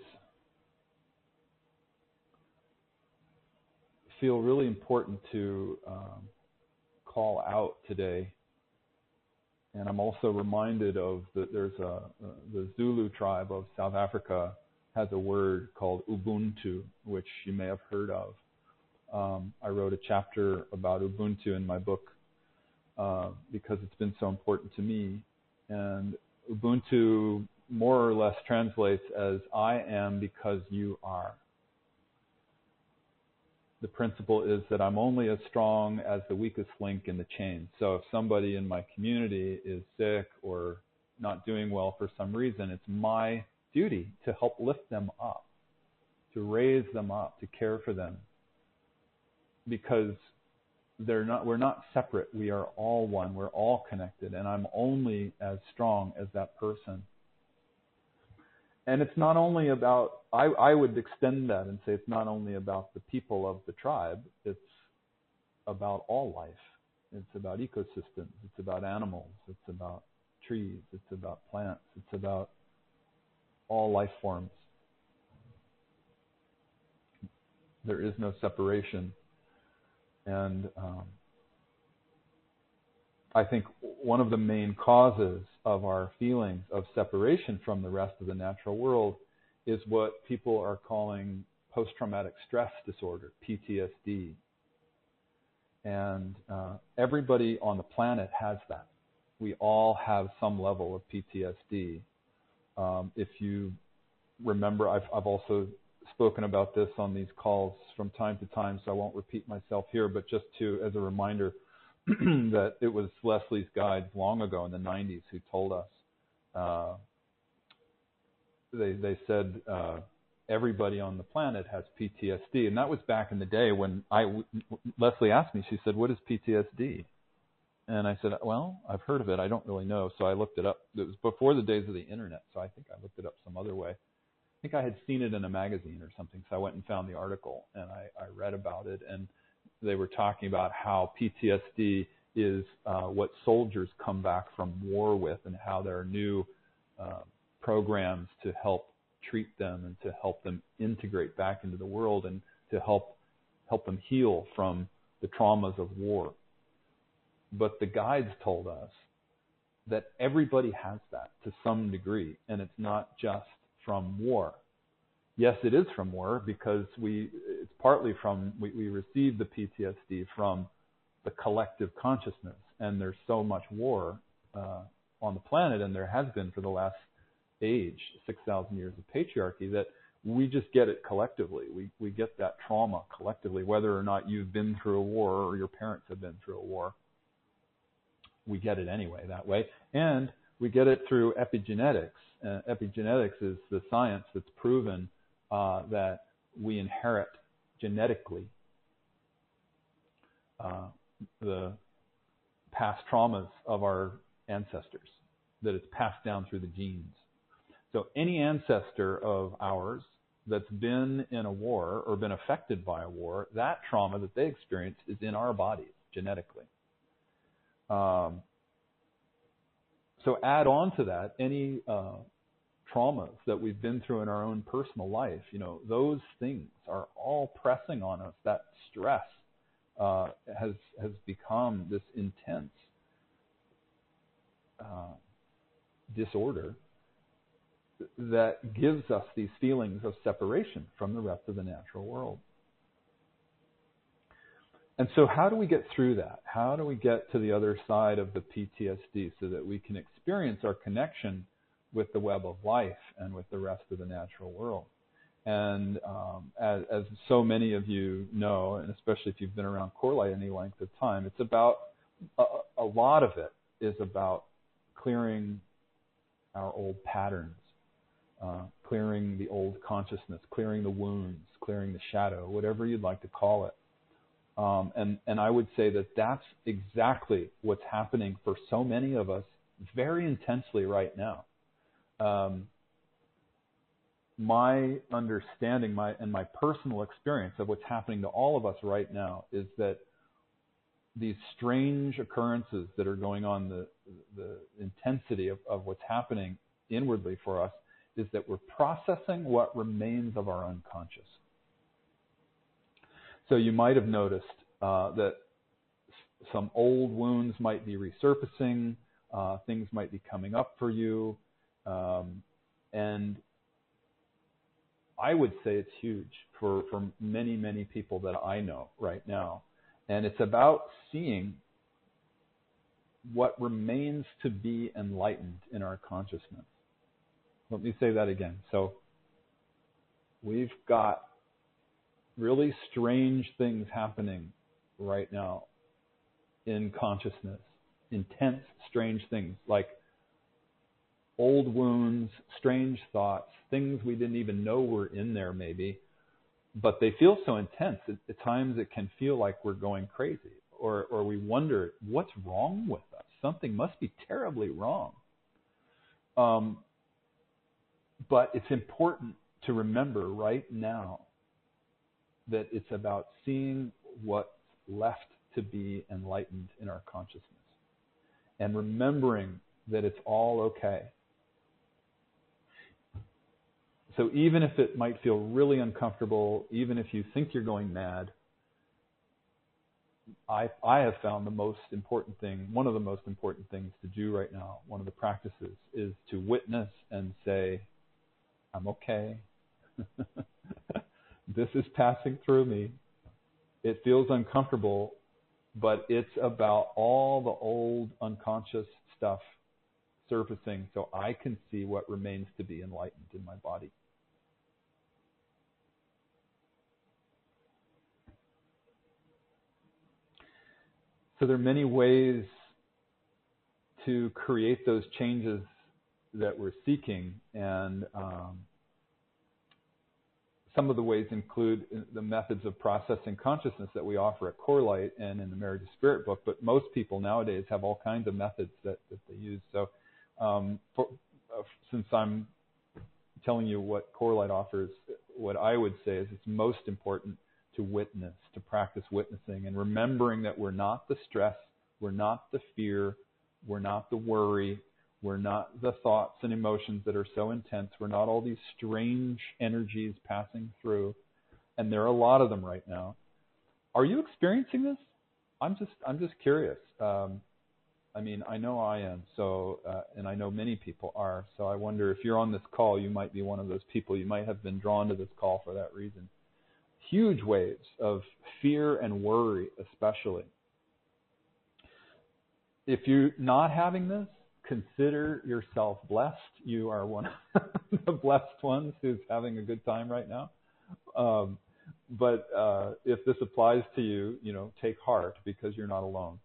feel really important to call out today And I'm also reminded of that there's the Zulu tribe of South Africa has a word called Ubuntu, which you may have heard of. I wrote a chapter about Ubuntu in my book because it's been so important to me. And Ubuntu more or less translates as I am because you are. The principle is that I'm only as strong as the weakest link in the chain. So if somebody in my community is sick or not doing well for some reason, it's my duty to help lift them up, to raise them up, to care for them. Because we're not separate. We are all one. We're all connected. And I'm only as strong as that person. And it's not only about, I would extend that and say it's not only about the people of the tribe, it's about all life. It's about ecosystems, it's about animals, it's about trees, it's about plants, it's about all life forms. There is no separation. And I think one of the main causes of our feelings of separation from the rest of the natural world is what people are calling post-traumatic stress disorder, PTSD. And everybody on the planet has that. We all have some level of PTSD. If you remember, I've also spoken about this on these calls from time to time, so I won't repeat myself here, but just as a reminder, that it was Leslie's Guides long ago in the 90s who told us, they said everybody on the planet has PTSD. And that was back in the day when Leslie asked me, she said, what is PTSD? And I said, well, I've heard of it. I don't really know. So I looked it up. It was before the days of the internet, so I think I looked it up some other way. I think I had seen it in a magazine or something, so I went and found the article, and I read about it. And they were talking about how PTSD is what soldiers come back from war with, and how there are new programs to help treat them and to help them integrate back into the world and to help them heal from the traumas of war. But the guides told us that everybody has that to some degree, and it's not just from war. Yes, it is from war because it's partly from, we receive the PTSD from the collective consciousness, and there's so much war on the planet, and there has been for the last age, 6,000 years of patriarchy, that we just get it collectively. We get that trauma collectively, whether or not you've been through a war or your parents have been through a war. We get it anyway that way. And we get it through epigenetics. Epigenetics is the science that's proven that we inherit genetically the past traumas of our ancestors, that it's passed down through the genes. So any ancestor of ours that's been in a war or been affected by a war, that trauma that they experienced is in our bodies genetically. So add on to that any traumas that we've been through in our own personal life. Those things are all pressing on us. That stress has become this intense disorder that gives us these feelings of separation from the rest of the natural world. And so how do we get through that? How do we get to the other side of the PTSD so that we can experience our connection with the web of life and with the rest of the natural world? And as so many of you know, and especially if you've been around Corelight any length of time, it's about, a lot of it is about clearing our old patterns, clearing the old consciousness, clearing the wounds, clearing the shadow, whatever you'd like to call it. And I would say that that's exactly what's happening for so many of us very intensely right now. My understanding and my personal experience of what's happening to all of us right now is that these strange occurrences that are going on, the intensity of what's happening inwardly for us, is that we're processing what remains of our unconscious. So you might have noticed that some old wounds might be resurfacing, Things might be coming up for you. And I would say it's huge for many, many people that I know right now. And it's about seeing what remains to be enlightened in our consciousness. Let me say that again. So we've got really strange things happening right now in consciousness. Intense, strange things like old wounds, strange thoughts, things we didn't even know were in there maybe, but they feel so intense. At times it can feel like we're going crazy, or we wonder, what's wrong with us? Something must be terribly wrong. But it's important to remember right now that it's about seeing what's left to be enlightened in our consciousness and remembering that it's all okay. So even if it might feel really uncomfortable, even if you think you're going mad, I have found the most important thing, one of the most important things to do right now, one of the practices, is to witness and say, I'm okay. This is passing through me. It feels uncomfortable, but it's about all the old unconscious stuff surfacing so I can see what remains to be enlightened in my body. So there are many ways to create those changes that we're seeking, and some of the ways include the methods of processing consciousness that we offer at Core Light and in the Marriage of Spirit book, but most people nowadays have all kinds of methods that they use. So since I'm telling you what Core Light offers, what I would say is it's most important to witness, to practice witnessing, and remembering that we're not the stress, we're not the fear, we're not the worry, we're not the thoughts and emotions that are so intense, we're not all these strange energies passing through, and there are a lot of them right now. Are you experiencing this? I'm just curious. I mean, I know I am, so and I know many people are, so I wonder if you're on this call, you might be one of those people. You might have been drawn to this call for that reason. Huge waves of fear and worry, especially. If you're not having this, consider yourself blessed. You are one of the blessed ones who's having a good time right now. But if this applies to you, take heart, because you're not alone.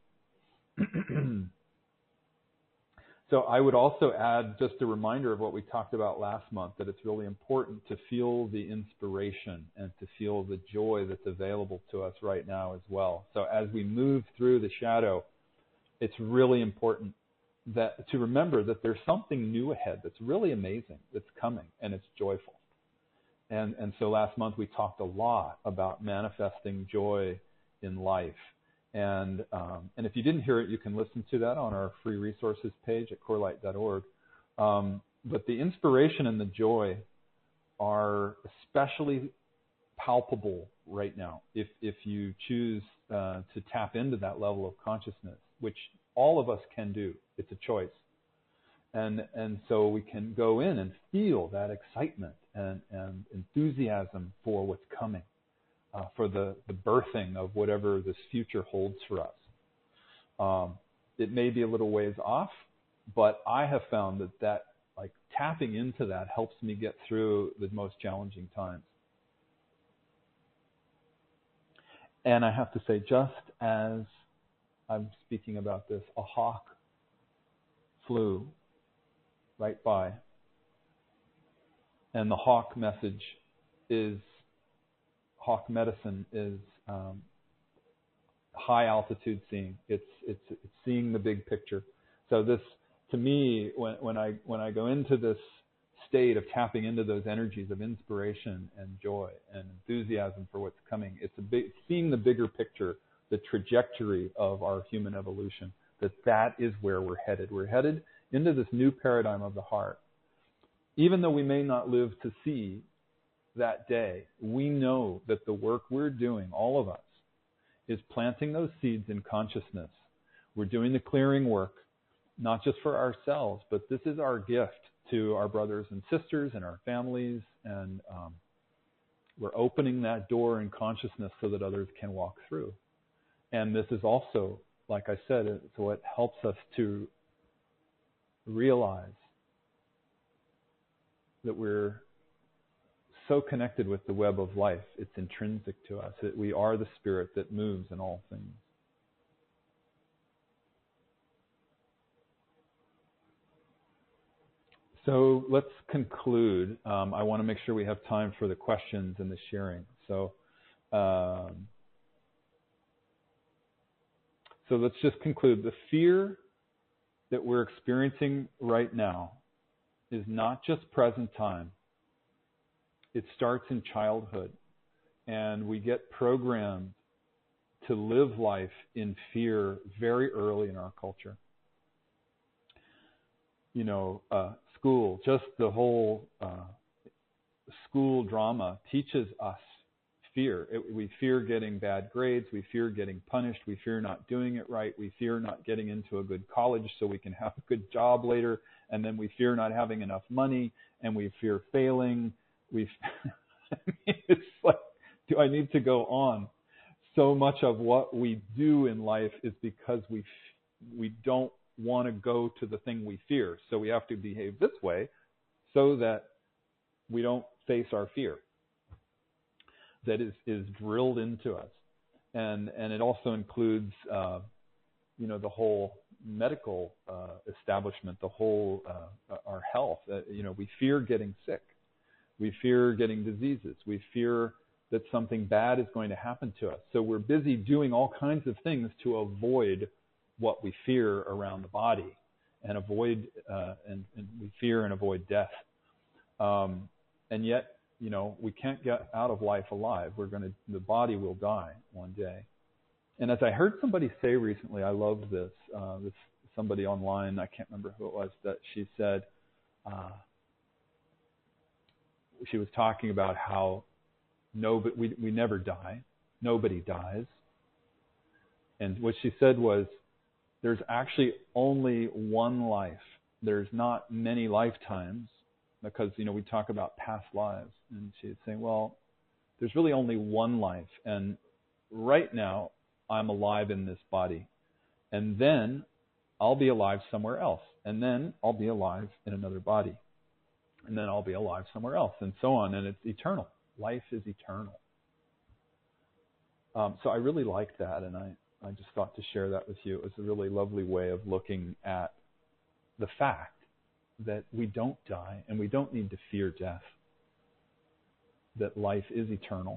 So I would also add just a reminder of what we talked about last month, that it's really important to feel the inspiration and to feel the joy that's available to us right now as well. So as we move through the shadow, it's really important to remember that there's something new ahead that's really amazing, that's coming, and it's joyful. And so last month we talked a lot about manifesting joy in life. And if you didn't hear it, you can listen to that on our free resources page at corelight.org. But the inspiration and the joy are especially palpable right now if you choose to tap into that level of consciousness, which all of us can do. It's a choice. And so we can go in and feel that excitement and enthusiasm for what's coming. For the birthing of whatever this future holds for us. It may be a little ways off, but I have found that like tapping into that helps me get through the most challenging times. And I have to say, just as I'm speaking about this, a hawk flew right by. And the hawk message is, hawk medicine is high altitude seeing. It's seeing the big picture. So this, to me, when I go into this state of tapping into those energies of inspiration and joy and enthusiasm for what's coming, it's seeing the bigger picture, the trajectory of our human evolution. That is where we're headed. We're headed into this new paradigm of the heart. Even though we may not live to see that day, we know that the work we're doing, all of us, is planting those seeds in consciousness. We're doing the clearing work, not just for ourselves, but this is our gift to our brothers and sisters and our families, and we're opening that door in consciousness so that others can walk through. And this is also, like I said, it's what helps us to realize that we're so connected with the web of life. It's intrinsic to us. We are the spirit that moves in all things. So let's conclude. I want to make sure we have time for the questions and the sharing. So let's just conclude. The fear that we're experiencing right now is not just present time. It starts in childhood, and we get programmed to live life in fear very early in our culture. You know, school, just the whole school drama teaches us fear. We fear getting bad grades. We fear getting punished. We fear not doing it right. We fear not getting into a good college so we can have a good job later. And then we fear not having enough money, and we fear failing. It's like, do I need to go on? So much of what we do in life is because we don't want to go to the thing we fear. So we have to behave this way so that we don't face our fear that is drilled into us. And it also includes, the whole medical establishment, the whole, our health. We fear getting sick. We fear getting diseases. We fear that something bad is going to happen to us. So we're busy doing all kinds of things to avoid what we fear around the body, and avoid and we fear and avoid death. And yet, we can't get out of life alive. The body will die one day. And as I heard somebody say recently, I love this. Somebody online, I can't remember who it was, that she said. She was talking about how we never die. Nobody dies. And what she said was, there's actually only one life. There's not many lifetimes, because, we talk about past lives. And she's saying, well, there's really only one life. And right now, I'm alive in this body. And then I'll be alive somewhere else. And then I'll be alive in another body. And then I'll be alive somewhere else, and so on. And it's eternal. Life is eternal. So I really liked that, and I just thought to share that with you. It was a really lovely way of looking at the fact that we don't die, and we don't need to fear death, that life is eternal.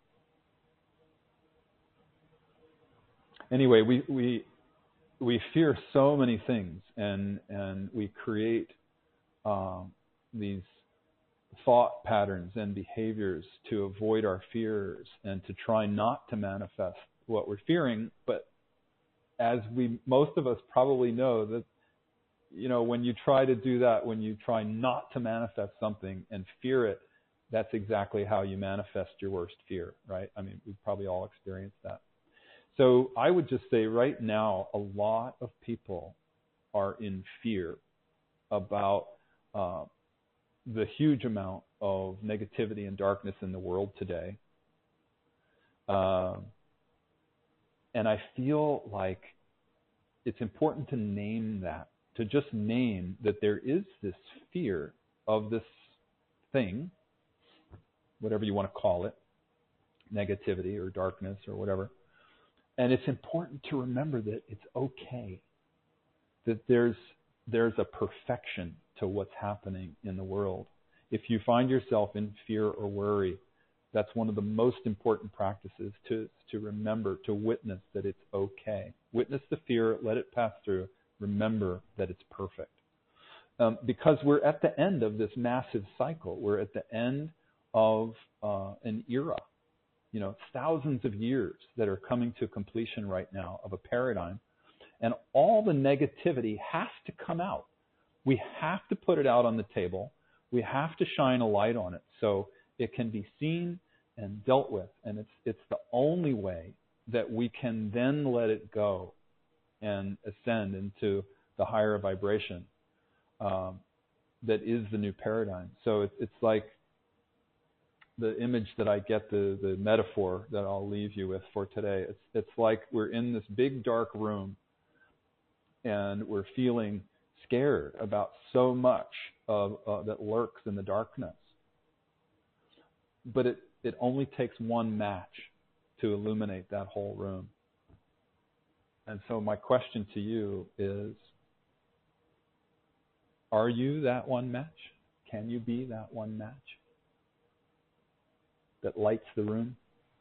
Anyway, we fear so many things, and we create these thought patterns and behaviors to avoid our fears and to try not to manifest what we're fearing. But as most of us probably know, that when you try to do that, when you try not to manifest something and fear it, that's exactly how you manifest your worst fear, right? I mean, we've probably all experienced that. So I would just say right now, a lot of people are in fear about the huge amount of negativity and darkness in the world today. And I feel like it's important to name that, to just name that there is this fear of this thing, whatever you want to call it, negativity or darkness or whatever. And it's important to remember that it's okay, that there's a perfection to what's happening in the world. If you find yourself in fear or worry, that's one of the most important practices, to remember, to witness that it's okay. Witness the fear, let it pass through, remember that it's perfect. Because we're at the end of this massive cycle. We're at the end of an era, thousands of years that are coming to completion right now of a paradigm. And all the negativity has to come out. We have to put it out on the table. We have to shine a light on it so it can be seen and dealt with. And it's the only way that we can then let it go and ascend into the higher vibration that is the new paradigm. So it's like the image that I get, the metaphor that I'll leave you with for today. It's like we're in this big dark room and we're feeling scared about so much that lurks in the darkness. But it only takes one match to illuminate that whole room. And so my question to you is, are you that one match? Can you be that one match that lights the room?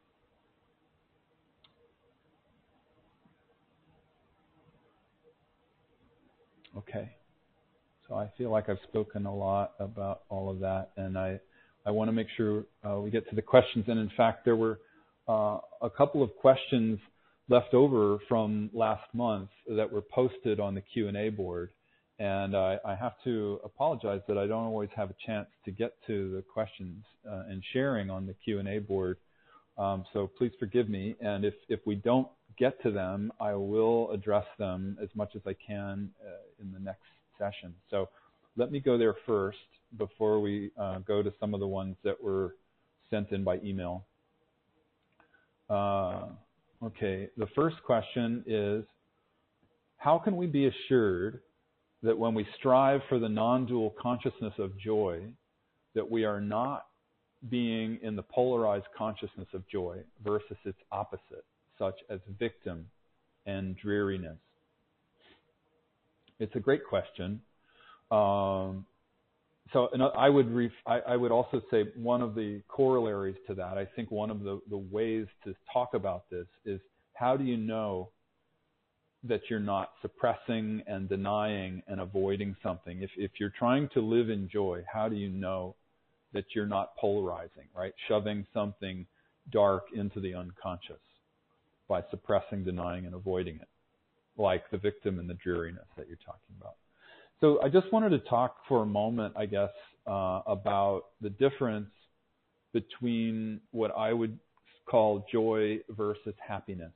Okay. So I feel like I've spoken a lot about all of that, and I want to make sure we get to the questions. And in fact, there were a couple of questions left over from last month that were posted on the Q&A board. And I have to apologize that I don't always have a chance to get to the questions and sharing on the Q&A board. So please forgive me. And if we don't get to them, I will address them as much as I can in the next session. So let me go there first before we go to some of the ones that were sent in by email. Okay, the first question is, how can we be assured that when we strive for the non-dual consciousness of joy, that we are not being in the polarized consciousness of joy versus its opposite, such as victim and dreariness? It's a great question. So I would also say one of the corollaries to that, I think one of the ways to talk about this is, how do you know that you're not suppressing and denying and avoiding something? If you're trying to live in joy, how do you know that you're not polarizing, right? Shoving something dark into the unconscious by suppressing, denying, and avoiding it, like the victim and the dreariness that you're talking about. So I just wanted to talk for a moment, I guess, about the difference between what I would call joy versus happiness.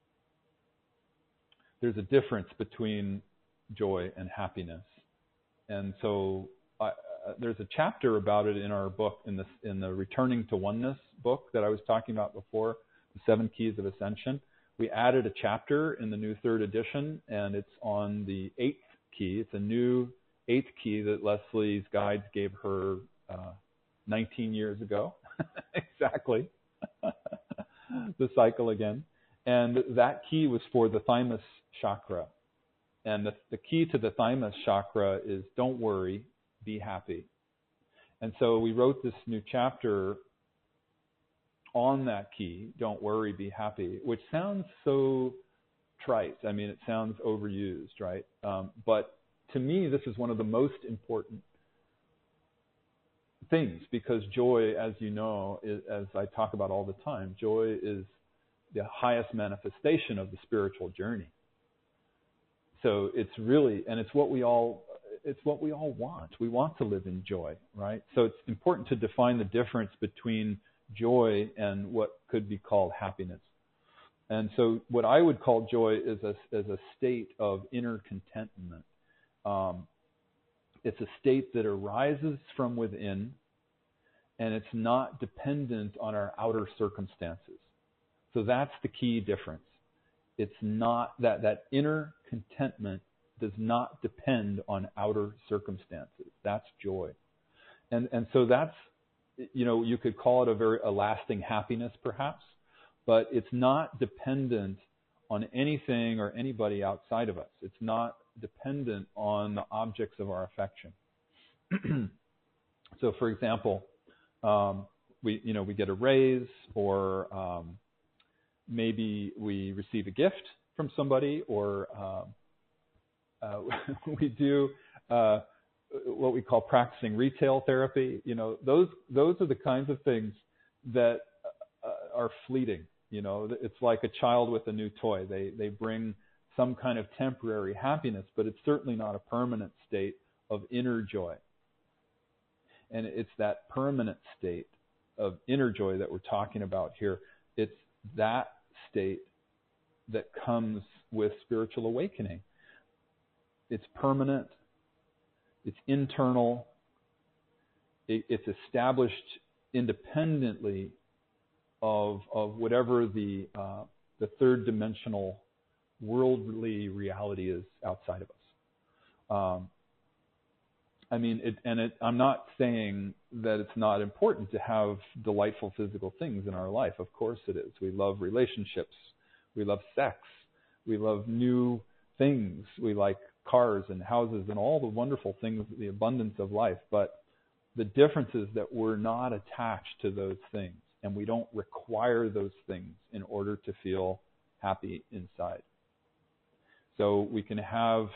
There's a difference between joy and happiness. And so there's a chapter about it in our book, in the Returning to Oneness book that I was talking about before, the 7 Keys of Ascension. We added a chapter in the new 3rd edition, and it's on the 8th key. It's a new 8th key that Leslie's guides gave her 19 years ago. Exactly. The cycle again. And that key was for the thymus chakra. And the key to the thymus chakra is, don't worry, be happy. And so we wrote this new chapter on that key, don't worry, be happy, which sounds so trite. I mean, it sounds overused, right? But to me, this is one of the most important things, because joy, as you know, as I talk about all the time, joy is the highest manifestation of the spiritual journey. So it's really, and it's what we all want. We want to live in joy, right? So it's important to define the difference between joy and what could be called happiness. And so what I would call joy is a state of inner contentment. It's a state that arises from within, and it's not dependent on our outer circumstances. So that's the key difference. It's not that inner contentment does not depend on outer circumstances. That's joy. And so that's, you could call it a lasting happiness perhaps, but it's not dependent on anything or anybody outside of us. It's not dependent on the objects of our affection. So for example, we get a raise, or maybe we receive a gift from somebody, or we do what we call practicing retail therapy. Those are the kinds of things that are fleeting. It's like a child with a new toy. They bring some kind of temporary happiness, but it's certainly not a permanent state of inner joy. And it's that permanent state of inner joy that we're talking about here. It's that state that comes with spiritual awakening. It's permanent. It's internal. It's established independently of whatever the third dimensional worldly reality is outside of us. I'm not saying that it's not important to have delightful physical things in our life. Of course it is. We love relationships. We love sex. We love new things. We like cars and houses and all the wonderful things, the abundance of life. But the difference is that we're not attached to those things, and we don't require those things in order to feel happy inside. So we can have,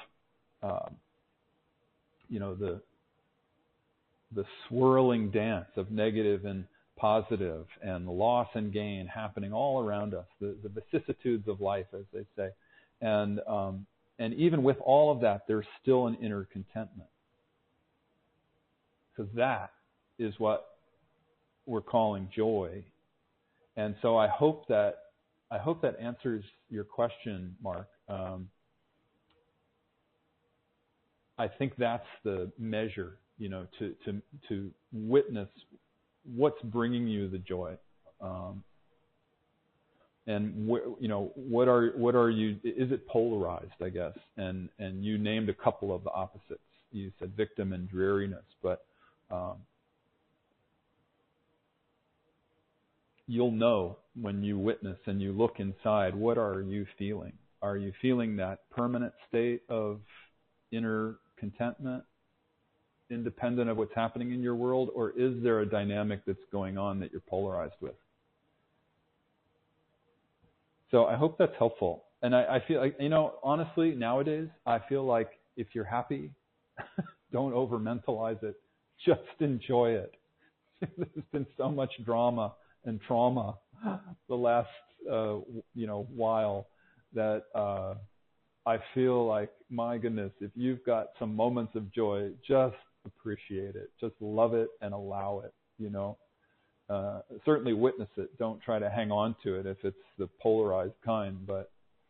the swirling dance of negative and positive and loss and gain happening all around us, the vicissitudes of life, as they say. And even with all of that, there's still an inner contentment. Because that is what we're calling joy. And so I hope that answers your question, Mark. I think that's the measure, to witness what's bringing you the joy, and what are you? Is it polarized? I guess, and you named a couple of the opposites. You said victim and dreariness, but you'll know when you witness and you look inside. What are you feeling? Are you feeling that permanent state of inner contentment, independent of what's happening in your world, or is there a dynamic that's going on that you're polarized with? So I hope that's helpful. And I feel like, honestly, nowadays, I feel like if you're happy, don't over-mentalize it. Just enjoy it. There's been so much drama and trauma the last, while that I feel like, my goodness, if you've got some moments of joy, just appreciate it. Just love it and allow it, Certainly witness it. Don't try to hang on to it if it's the polarized kind, but,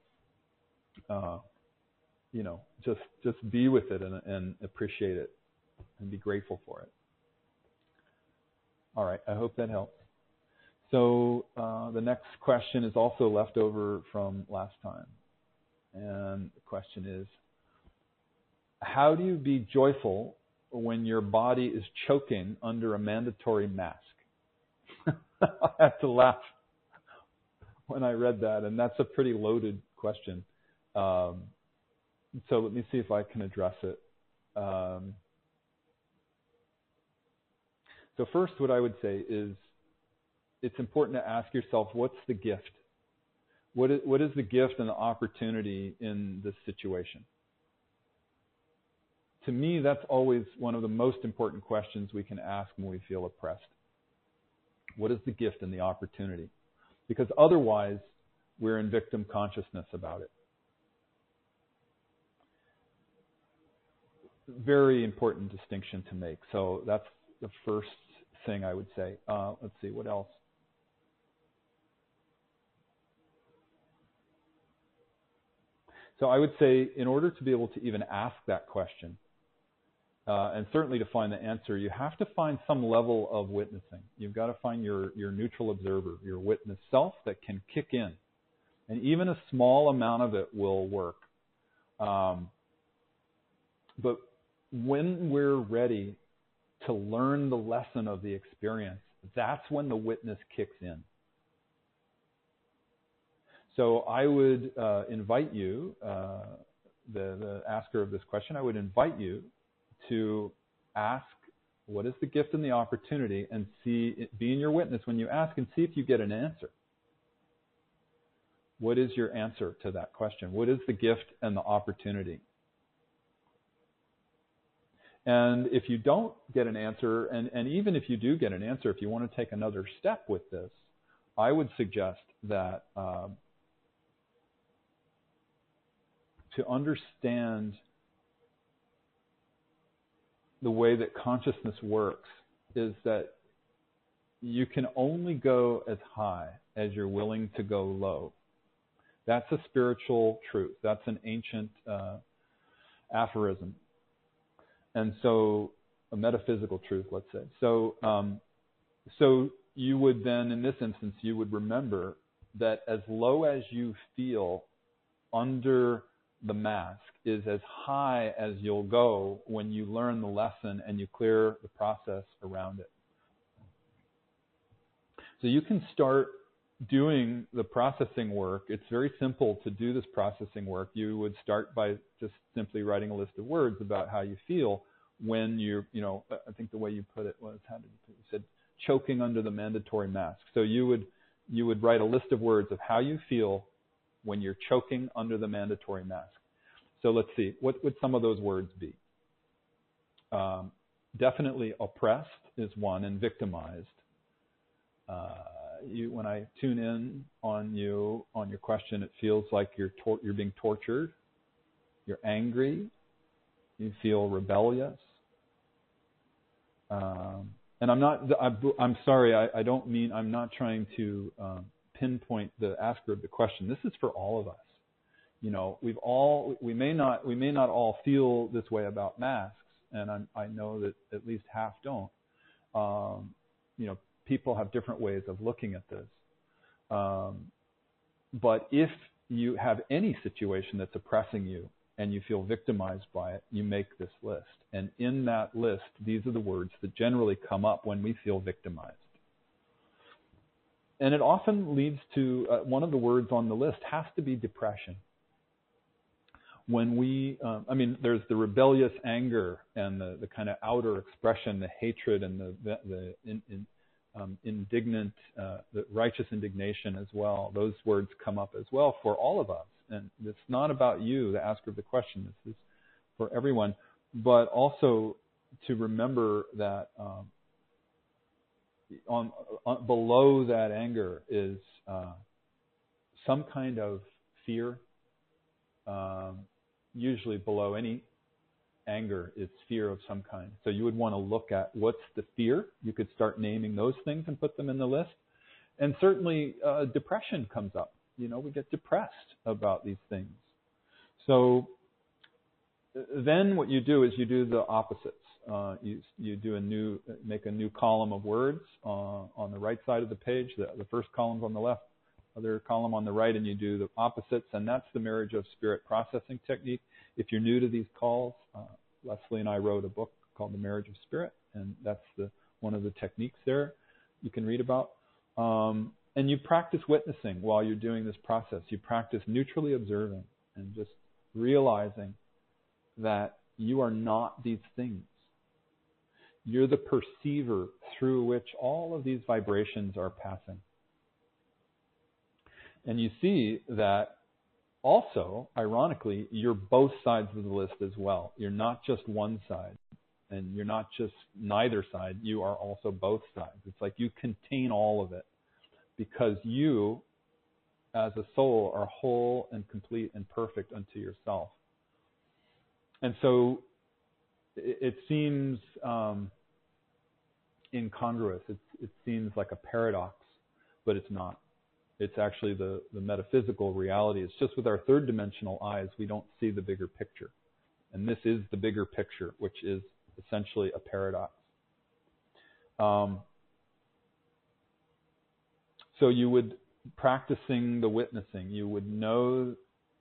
just be with it and appreciate it and be grateful for it. All right, I hope that helps. So the next question is also left over from last time. And the question is, how do you be joyful when your body is choking under a mandatory mask? I have to laugh when I read that, and that's a pretty loaded question. So let me see if I can address it. So first, what I would say is it's important to ask yourself, what's the gift? What is the gift and the opportunity in this situation? To me, that's always one of the most important questions we can ask when we feel oppressed. What is the gift and the opportunity? Because otherwise, we're in victim consciousness about it. Very important distinction to make. So that's the first thing I would say. Let's see, what else? So I would say, in order to be able to even ask that question, and certainly to find the answer, you have to find some level of witnessing. You've got to find your neutral observer, your witness self that can kick in. And even a small amount of it will work. But when we're ready to learn the lesson of the experience, that's when the witness kicks in. So I would invite you, the asker of this question, I would invite you to ask, what is the gift and the opportunity, and be in your witness when you ask and see if you get an answer. What is your answer to that question? What is the gift and the opportunity? And if you don't get an answer, and even if you do get an answer, if you want to take another step with this, I would suggest that to understand the way that consciousness works is that you can only go as high as you're willing to go low. That's a spiritual truth. That's an ancient aphorism. And so, a metaphysical truth, let's say. So you would then, in this instance, you would remember that as low as you feel under the mask is as high as you'll go when you learn the lesson and you clear the process around it. So you can start doing the processing work. It's very simple to do this processing work. You would start by just simply writing a list of words about how you feel when you're, I think the way you put it was, how did you put it? You said choking under the mandatory mask. So you would write a list of words of how you feel when you're choking under the mandatory mask. So let's see, what would some of those words be? Definitely oppressed is one, and victimized. When I tune in on your question, it feels like you're being tortured. You're angry. You feel rebellious. And I'm sorry. I don't mean. I'm not trying to pinpoint the asker of the question. This is for all of us. We may not all feel this way about masks, and I know that at least half don't. People have different ways of looking at this. But if you have any situation that's oppressing you and you feel victimized by it, you make this list. And in that list, these are the words that generally come up when we feel victimized. And it often leads to, one of the words on the list has to be depression. When there's the rebellious anger and the kind of outer expression, the hatred and the indignant, the righteous indignation as well. Those words come up as well for all of us. And it's not about you, the asker of the question. This is for everyone. But also to remember that below that anger is some kind of fear. Usually below any anger is fear of some kind. So you would want to look at what's the fear. You could start naming those things and put them in the list. And certainly depression comes up. We get depressed about these things. So then what you do is you do the opposites. You make a new column of words on the right side of the page. The first column's on the left, other column on the right, and you do the opposites. And that's the Marriage of Spirit processing technique. If you're new to these calls, Leslie and I wrote a book called The Marriage of Spirit, and that's one of the techniques there you can read about. And you practice witnessing while you're doing this process. You practice neutrally observing and just realizing that you are not these things. You're the perceiver through which all of these vibrations are passing. And you see that also, ironically, you're both sides of the list as well. You're not just one side, and you're not just neither side. You are also both sides. It's like you contain all of it because you, as a soul, are whole and complete and perfect unto yourself. And so it seems incongruous. It seems like a paradox, but it's not. It's actually the metaphysical reality. It's just with our third dimensional eyes, we don't see the bigger picture. And this is the bigger picture, which is essentially a paradox. So you would, practicing the witnessing, you would know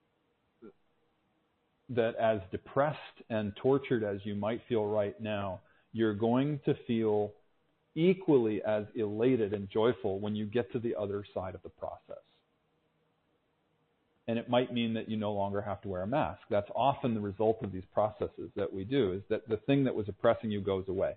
that as depressed and tortured as you might feel right now, you're going to feel equally as elated and joyful when you get to the other side of the process. And it might mean that you no longer have to wear a mask. That's often the result of these processes that we do, is that the thing that was oppressing you goes away.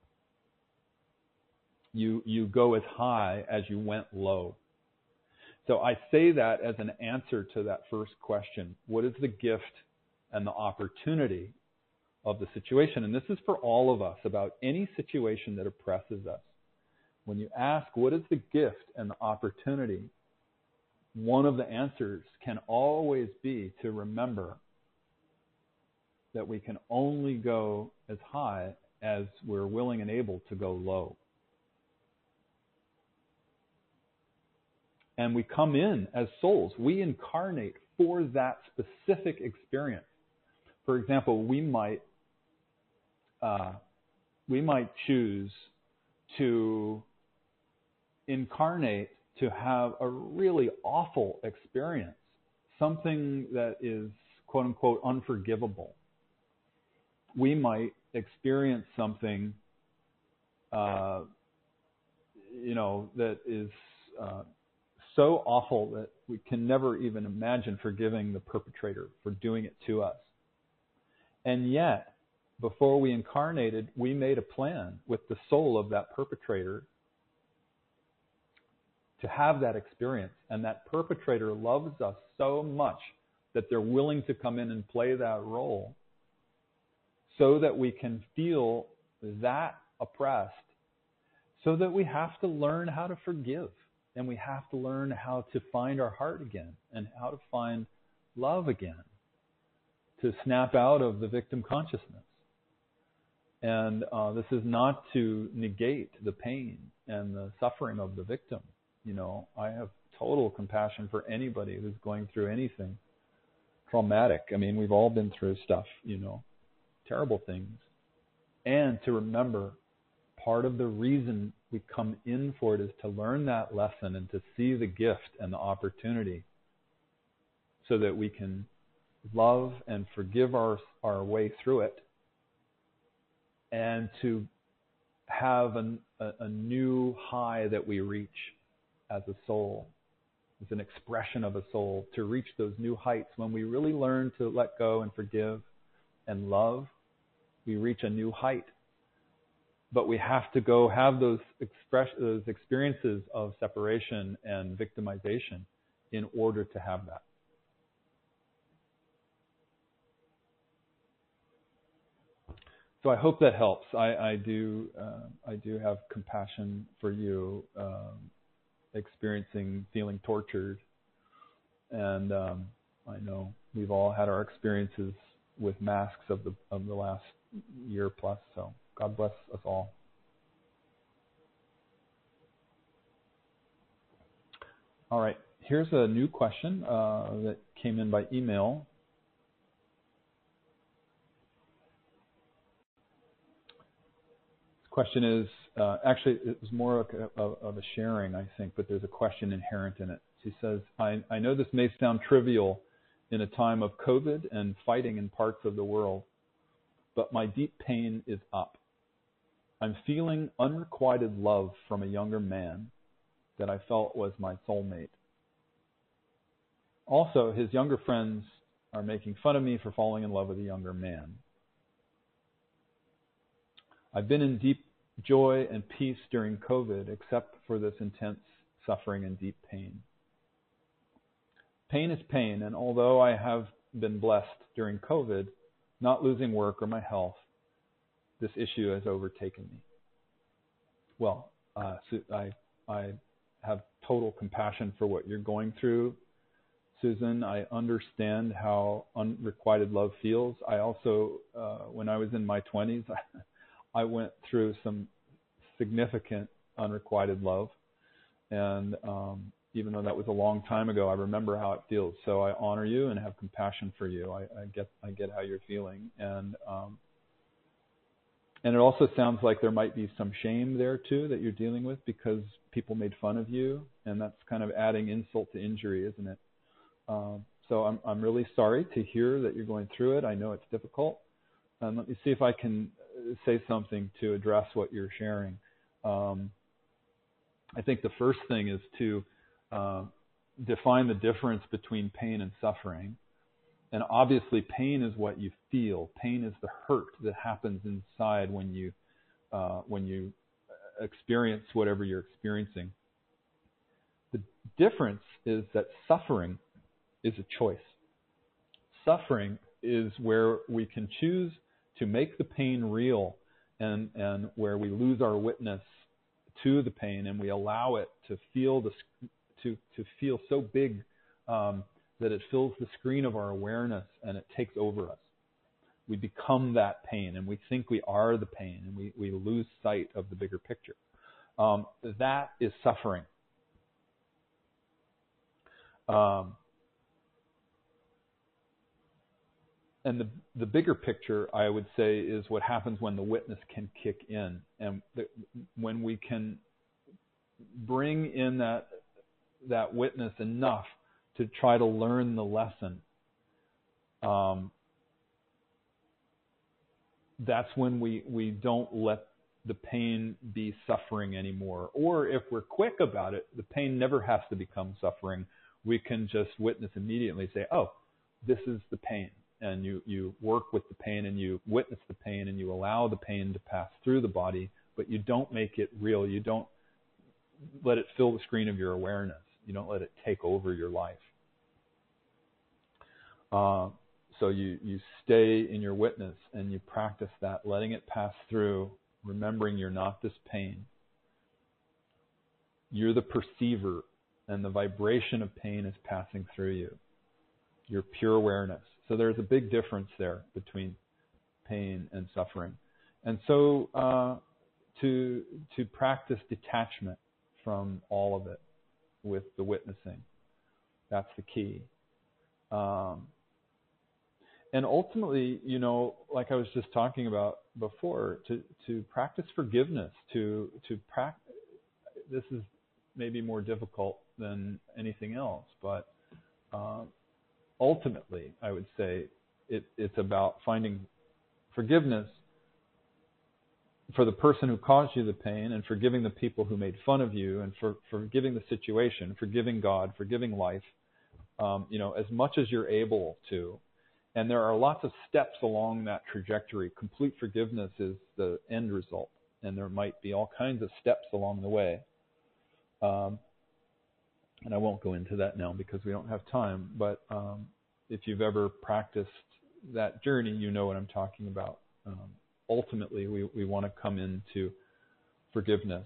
You go as high as you went low. So I say that as an answer to that first question. What is the gift and the opportunity of the situation? And this is for all of us about any situation that oppresses us. When you ask, what is the gift and the opportunity? One of the answers can always be to remember that we can only go as high as we're willing and able to go low. And we come in as souls. We incarnate for that specific experience. for example, we might choose to incarnate to have a really awful experience, something that is quote unquote unforgivable. We might experience something, that is so awful that we can never even imagine forgiving the perpetrator for doing it to us. And yet, before we incarnated, we made a plan with the soul of that perpetrator to have that experience. And that perpetrator loves us so much that they're willing to come in and play that role so that we can feel that oppressed, so that we have to learn how to forgive, and we have to learn how to find our heart again and how to find love again, to snap out of the victim consciousness. And this is not to negate the pain and the suffering of the victim. I have total compassion for anybody who's going through anything traumatic. I mean, we've all been through stuff, terrible things. And to remember, part of the reason we come in for it is to learn that lesson and to see the gift and the opportunity so that we can love and forgive our way through it, and to have a new high that we reach as a soul, as an expression of a soul, to reach those new heights. When we really learn to let go and forgive and love, we reach a new height. But we have to go have those experiences of separation and victimization in order to have that. So I hope that helps. I do have compassion for you, feeling tortured, and I know we've all had our experiences with masks of the last year plus. So God bless us all. All right, here's a new question that came in by email. Question is, actually, it was more of a sharing, I think, but there's a question inherent in it. She says, I know this may sound trivial in a time of COVID and fighting in parts of the world, but my deep pain is up. I'm feeling unrequited love from a younger man that I felt was my soulmate. Also, his younger friends are making fun of me for falling in love with a younger man. I've been in deep joy and peace during COVID, except for this intense suffering and deep pain. Pain is pain, and although I have been blessed during COVID, not losing work or my health, this issue has overtaken me. Well, I have total compassion for what you're going through, Susan. I understand how unrequited love feels. I also, when I was in my 20s, I went through some significant unrequited love, and even though that was a long time ago, I remember how it feels. So I honor you and have compassion for you. I get how you're feeling, and it also sounds like there might be some shame there too that you're dealing with because people made fun of you, and that's kind of adding insult to injury, isn't it? So I'm really sorry to hear that you're going through it. I know it's difficult. Let me see if I can say something to address what you're sharing. I think the first thing is to define the difference between pain and suffering. And obviously, pain is what you feel. Pain is the hurt that happens inside when you experience whatever you're experiencing. The difference is that suffering is a choice. Suffering is where we can choose to make the pain real, and where we lose our witness to the pain and we allow it to feel to feel so big that it fills the screen of our awareness and it takes over us. We become that pain, and we think we are the pain, and we lose sight of the bigger picture. That is suffering. the bigger picture, I would say, is what happens when the witness can kick in, and when we can bring in that witness enough to try to learn the lesson. That's when we don't let the pain be suffering anymore. Or if we're quick about it, the pain never has to become suffering. We can just witness immediately, say, oh, this is the pain. And you work with the pain, and you witness the pain, and you allow the pain to pass through the body, but you don't make it real. You don't let it fill the screen of your awareness. You don't let it take over your life. So you stay in your witness, and you practice that, letting it pass through, remembering you're not this pain. You're the perceiver, and the vibration of pain is passing through you. Your pure awareness. So there's a big difference there between pain and suffering. And so to practice detachment from all of it with the witnessing, that's the key. And ultimately, like I was just talking about before, to practice forgiveness, this is maybe more difficult than anything else, but ultimately, I would say it's about finding forgiveness for the person who caused you the pain, and forgiving the people who made fun of you, and forgiving the situation, forgiving God, forgiving life, as much as you're able to. And there are lots of steps along that trajectory. Complete forgiveness is the end result, and there might be all kinds of steps along the way. And I won't go into that now because we don't have time, but if you've ever practiced that journey, you know what I'm talking about. Ultimately, we want to come into forgiveness.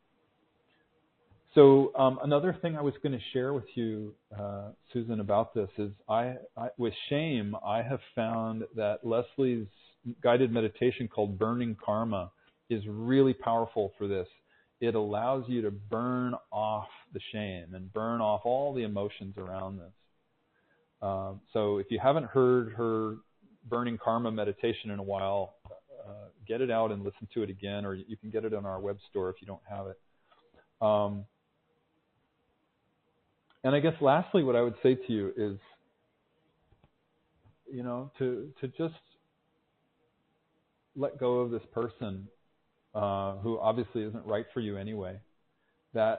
So another thing I was going to share with you, Susan, about this is with shame, I have found that Leslie's guided meditation called Burning Karma is really powerful for this. It allows you to burn off the shame and burn off all the emotions around this. So if you haven't heard her Burning Karma meditation in a while, get it out and listen to it again, or you can get it on our web store if you don't have it. And I guess lastly, what I would say to you is, to just let go of this person who obviously isn't right for you anyway. That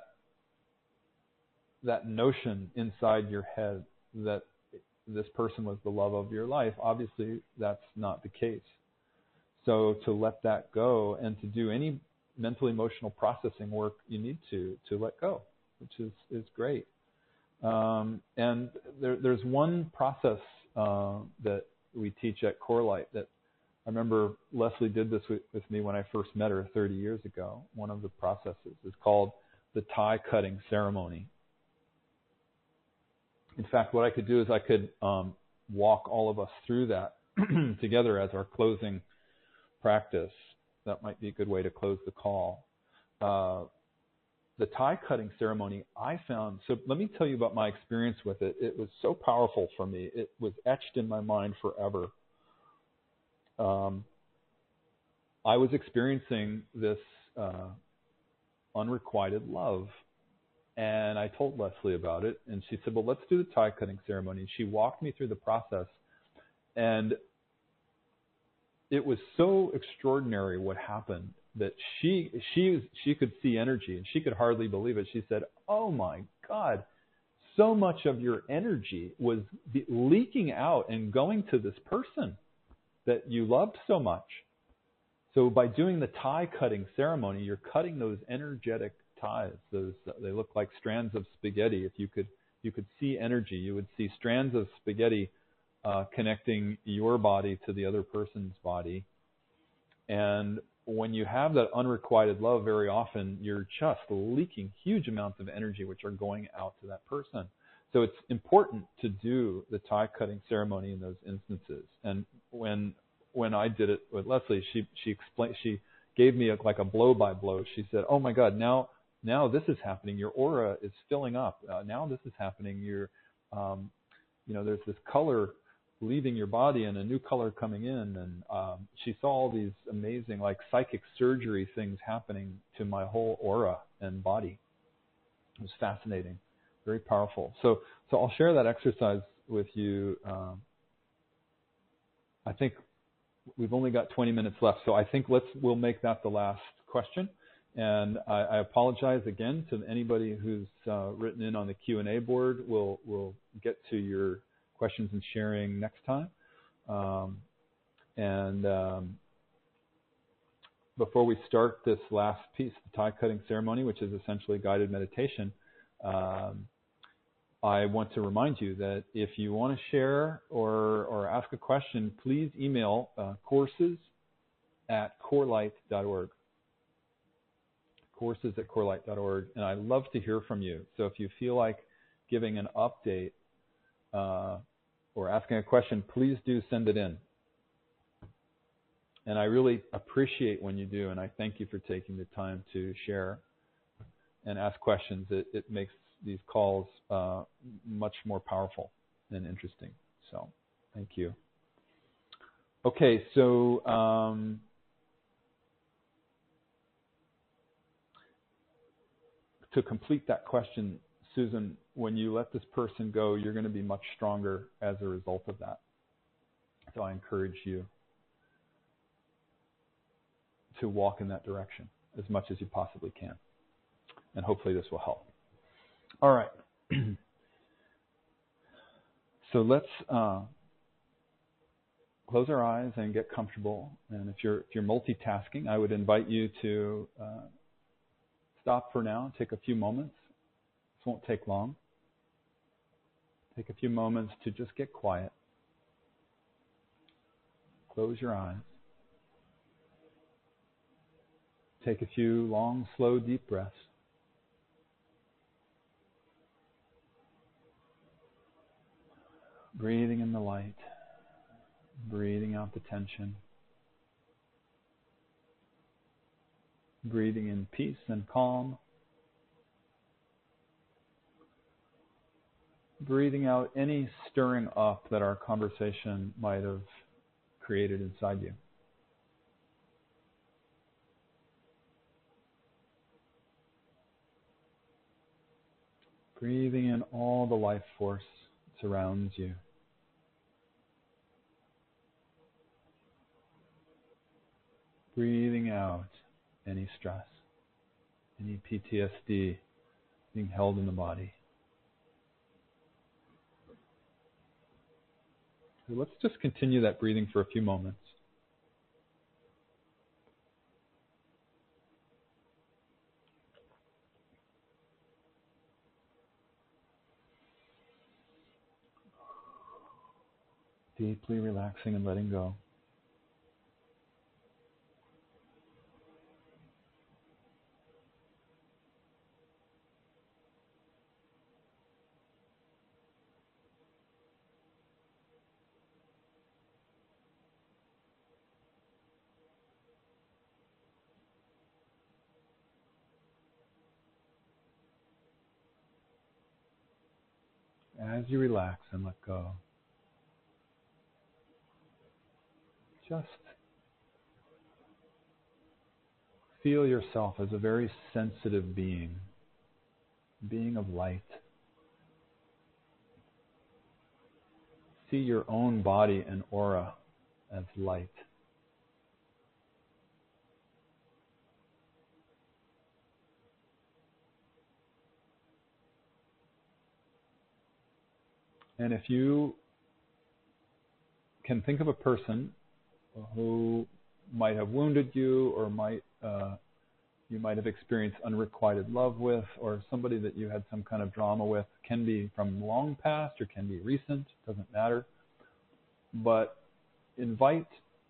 notion inside your head that this person was the love of your life, obviously that's not the case. So to let that go, and to do any mental emotional processing work you need to let go, which is great. And there's one process that we teach at CoreLight that I remember Leslie did this with me when I first met her 30 years ago. One of the processes is called the tie cutting ceremony. In fact, what I could do is I could walk all of us through that together as our closing practice. That might be a good way to close the call. The tie cutting ceremony I found, so let me tell you about my experience with it. It was so powerful for me. It was etched in my mind forever. I was experiencing this unrequited love, and I told Leslie about it, and she said, well, let's do the tie cutting ceremony. She walked me through the process, and it was so extraordinary what happened that she could see energy, and she could hardly believe it. She said, oh my God, so much of your energy was leaking out and going to this person that you loved so much. So by doing the tie cutting ceremony, you're cutting those energetic ties. They look like strands of spaghetti. If you could see energy, you would see strands of spaghetti connecting your body to the other person's body. And when you have that unrequited love, very often you're just leaking huge amounts of energy which are going out to that person. So it's important to do the tie cutting ceremony in those instances. And when I did it with Leslie, she explained, she gave me like a blow by blow. She said, "Oh my God, now this is happening. Your aura is filling up. Now this is happening. You're, there's this color leaving your body and a new color coming in. And she saw all these amazing, like, psychic surgery things happening to my whole aura and body. It was fascinating, very powerful. So I'll share that exercise with you. I think we've only got 20 minutes left, so I think we'll make that the last question. And I apologize again to anybody who's written in on the Q&A board. We'll get to your questions and sharing next time. Before we start this last piece, the tie cutting ceremony, which is essentially guided meditation, I want to remind you that if you want to share or ask a question, please email courses@corelight.org. courses@corelight.org, and I'd love to hear from you. So if you feel like giving an update or asking a question, please do send it in. And I really appreciate when you do, and I thank you for taking the time to share and ask questions. It makes these calls much more powerful and interesting. So thank you. Okay, so to complete that question, Susan, when you let this person go, you're going to be much stronger as a result of that. So I encourage you to walk in that direction as much as you possibly can. And hopefully this will help. All right. So let's close our eyes and get comfortable. And if you're multitasking, I would invite you to stop for now, take a few moments. This won't take long. Take a few moments to just get quiet. Close your eyes. Take a few long, slow, deep breaths. Breathing in the light. Breathing out the tension. Breathing in peace and calm. Breathing out any stirring up that our conversation might have created inside you. Breathing in all the life force that surrounds you. Breathing out any stress, any PTSD being held in the body. So let's just continue that breathing for a few moments. Deeply relaxing and letting go. As you relax and let go, just feel yourself as a very sensitive being of light. See your own body and aura as light. And if you can think of a person who might have wounded you, or you might have experienced unrequited love with, or somebody that you had some kind of drama with, can be from long past or can be recent, doesn't matter. But invite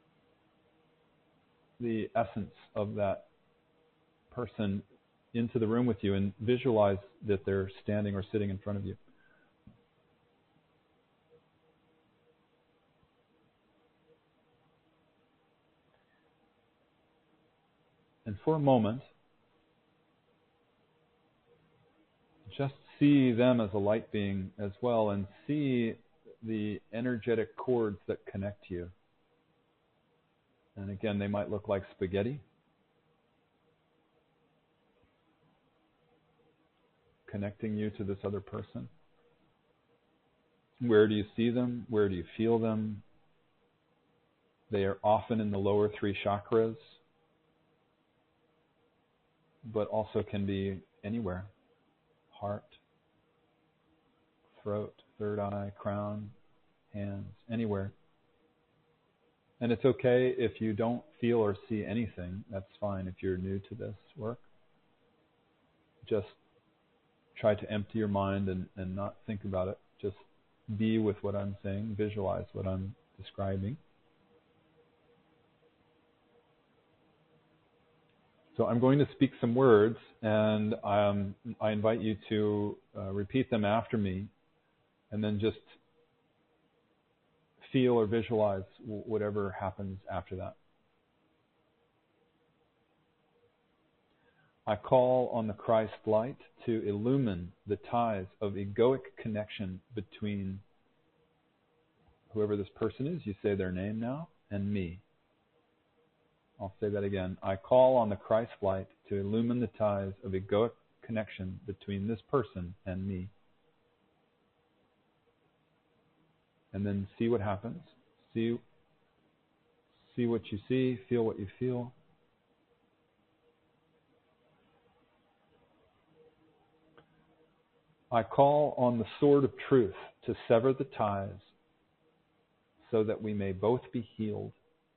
the essence of that person into the room with you and visualize that they're standing or sitting in front of you. And for a moment, just see them as a light being as well, and see the energetic cords that connect you. And again, they might look like spaghetti, connecting you to this other person. Where do you see them? Where do you feel them? They are often in the lower three chakras, but also can be anywhere. Heart, throat, third eye, crown, hands, anywhere. And it's okay if you don't feel or see anything. That's fine if you're new to this work. Just try to empty your mind and not think about it. Just be with what I'm saying. Visualize what I'm describing. So I'm going to speak some words, and I invite you to repeat them after me, and then just feel or visualize whatever happens after that. I call on the Christ light to illumine the ties of egoic connection between whoever this person is, you say their name now, and me. I'll say that again. I call on the Christ light to illumine the ties of egoic connection between this person and me. And then see what happens. See what you see, feel what you feel. I call on the sword of truth to sever the ties so that we may both be healed.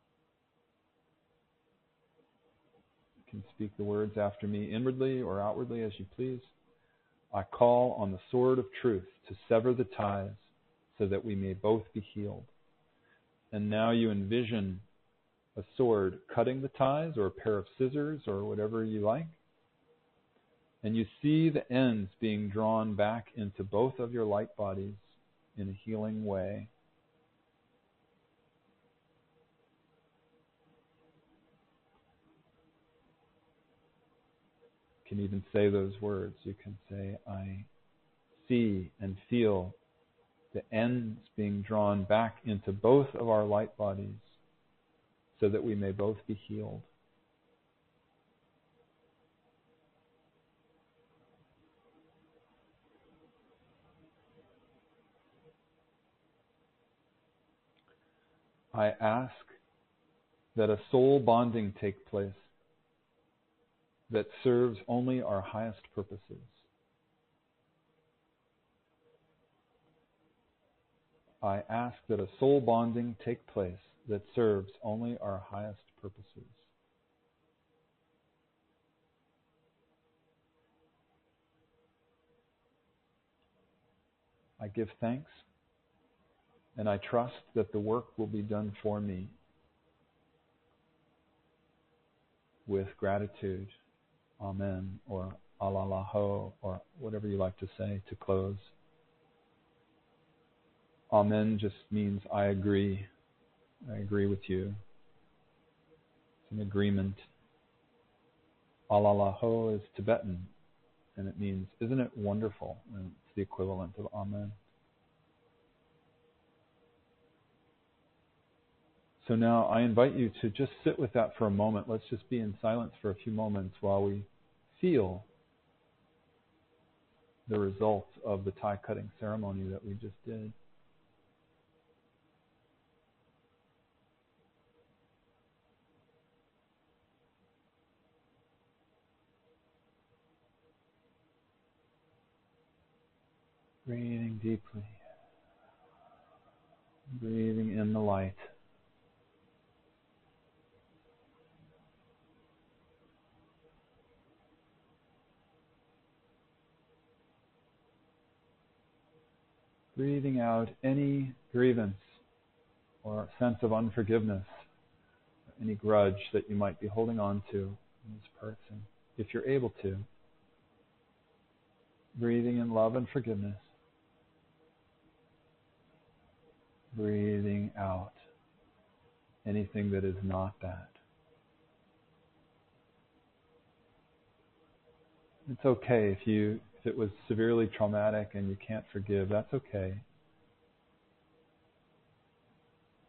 You can speak the words after me inwardly or outwardly as you please. I call on the sword of truth to sever the ties so that we may both be healed. And now you envision a sword cutting the ties, or a pair of scissors, or whatever you like. And you see the ends being drawn back into both of your light bodies in a healing way. You can even say those words. You can say, I see and feel the ends being drawn back into both of our light bodies so that we may both be healed. I ask that a soul bonding take place that serves only our highest purposes. I ask that a soul bonding take place that serves only our highest purposes. I give thanks, and I trust that the work will be done for me with gratitude. Amen, or Alalaho, or whatever you like to say to close. Amen just means I agree. I agree with you. It's an agreement. Alalaho is Tibetan, and it means, isn't it wonderful? And it's the equivalent of Amen. So now I invite you to just sit with that for a moment. Let's just be in silence for a few moments while we feel the results of the tie cutting ceremony that we just did. Breathing deeply. Breathing in the light. Breathing out any grievance or sense of unforgiveness, or any grudge that you might be holding on to in this person, if you're able to. Breathing in love and forgiveness. Breathing out anything that is not that. It's okay if it was severely traumatic and you can't forgive. That's okay.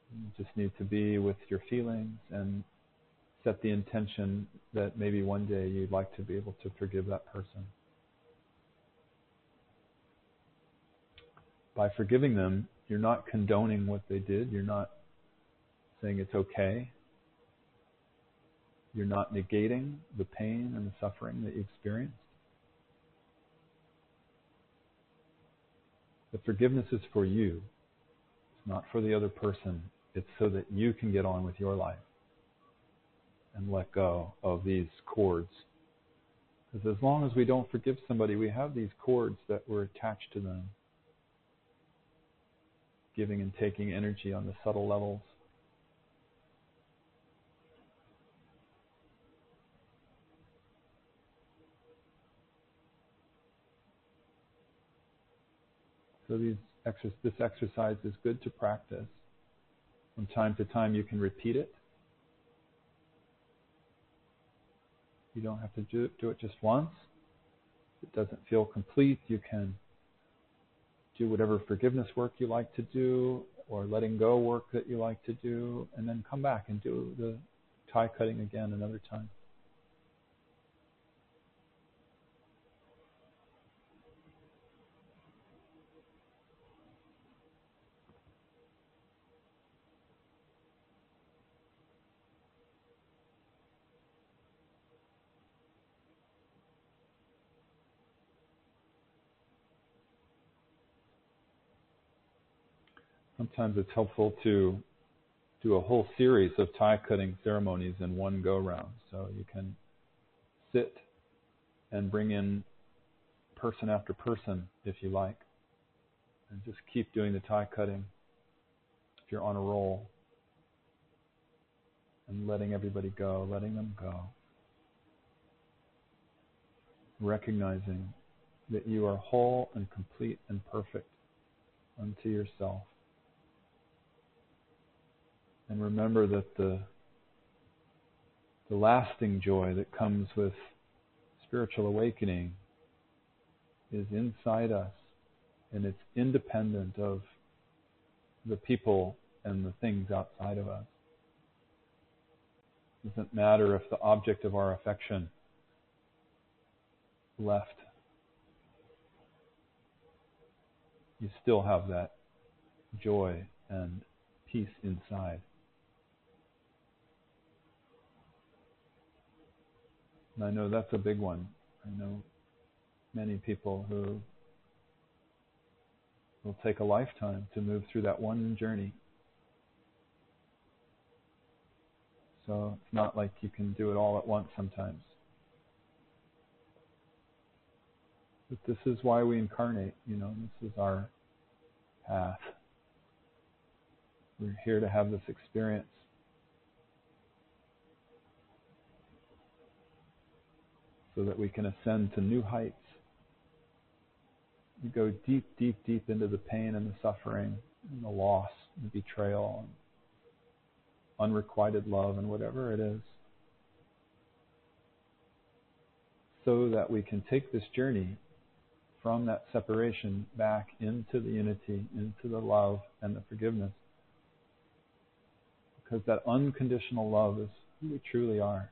You just need to be with your feelings and set the intention that maybe one day you'd like to be able to forgive that person. By forgiving them, you're not condoning what they did. You're not saying it's okay. You're not negating the pain and the suffering that you experienced. The forgiveness is for you. It's not for the other person. It's so that you can get on with your life and let go of these cords. Because as long as we don't forgive somebody, we have these cords that were attached to them, giving and taking energy on the subtle levels. So this exercise is good to practice. From time to time you can repeat it. You don't have to do it just once. If it doesn't feel complete, you can do whatever forgiveness work you like to do or letting go work that you like to do, and then come back and do the tie cutting again another time. Sometimes it's helpful to do a whole series of tie cutting ceremonies in one go round. So you can sit and bring in person after person if you like, and just keep doing the tie cutting if you're on a roll, and letting everybody go, letting them go, recognizing that you are whole and complete and perfect unto yourself. And remember that the lasting joy that comes with spiritual awakening is inside us, and it's independent of the people and the things outside of us. It doesn't matter if the object of our affection left. You still have that joy and peace inside. And I know that's a big one. I know many people who will take a lifetime to move through that one journey. So it's not like you can do it all at once sometimes. But this is why we incarnate, this is our path. We're here to have this experience. So that we can ascend to new heights. We go deep, deep, deep into the pain and the suffering and the loss and the betrayal and unrequited love and whatever it is. So that we can take this journey from that separation back into the unity, into the love and the forgiveness. Because that unconditional love is who we truly are.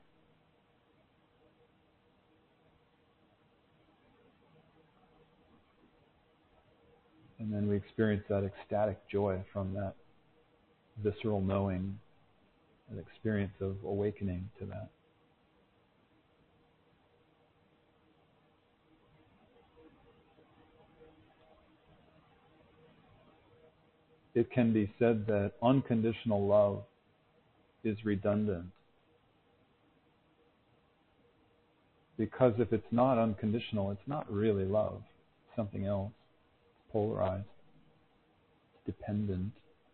And then we experience that ecstatic joy from that visceral knowing, that experience of awakening to that. It can be said that unconditional love is redundant. Because if it's not unconditional, it's not really love. It's something else. It's polarized. It's dependent.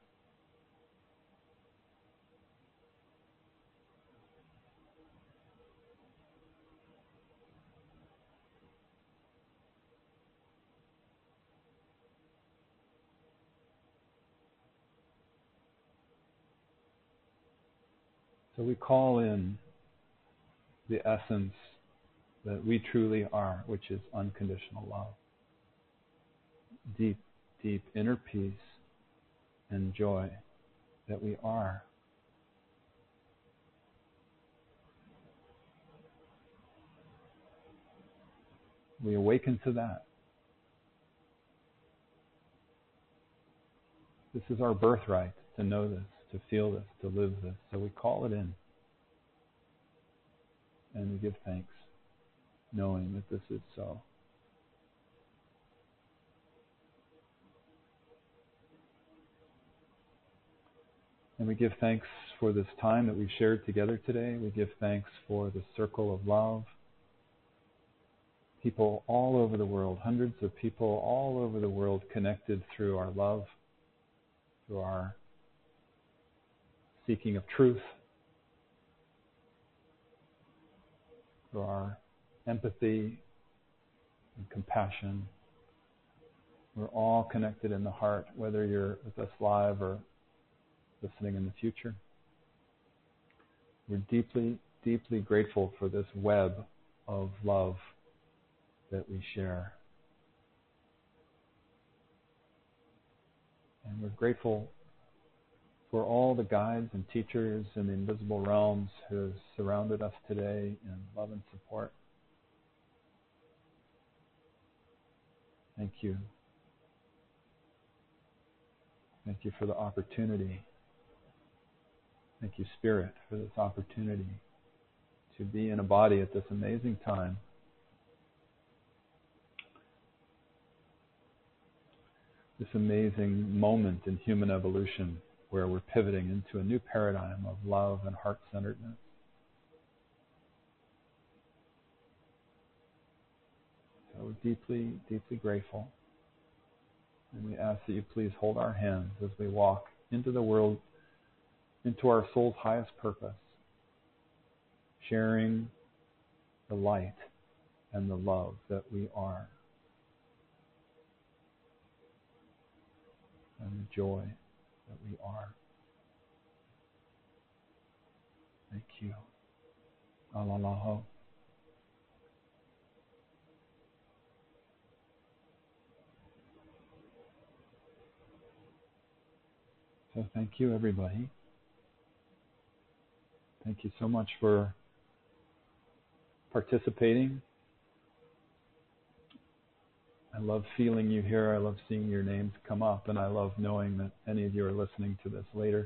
So we call in the essence that we truly are, which is unconditional love. Deep, deep inner peace and joy that we are. We awaken to that. This is our birthright, to know this, to feel this, to live this. So we call it in. And we give thanks, knowing that this is so. And we give thanks for this time that we've shared together today. We give thanks for the circle of love. People all over the world, hundreds of people all over the world connected through our love, through our seeking of truth, through our empathy and compassion. We're all connected in the heart, whether you're with us live or listening in the future. We're deeply, deeply grateful for this web of love that we share. And we're grateful for all the guides and teachers in the invisible realms who have surrounded us today in love and support. Thank you. Thank you for the opportunity. Thank you, Spirit, for this opportunity to be in a body at this amazing time. This amazing moment in human evolution where we're pivoting into a new paradigm of love and heart-centeredness. So we're deeply, deeply grateful. And we ask that you please hold our hands as we walk into the world, into our soul's highest purpose, sharing the light and the love that we are, and the joy that we are. Thank you. Alalaho. So thank you, everybody. Thank you so much for participating. I love feeling you here. I love seeing your names come up, and I love knowing that any of you are listening to this later.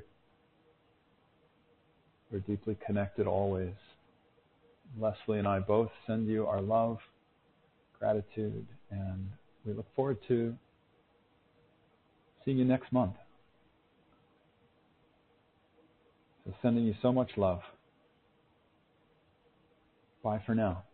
We're deeply connected always. Leslie and I both send you our love, gratitude, and we look forward to seeing you next month. So sending you so much love. Bye for now.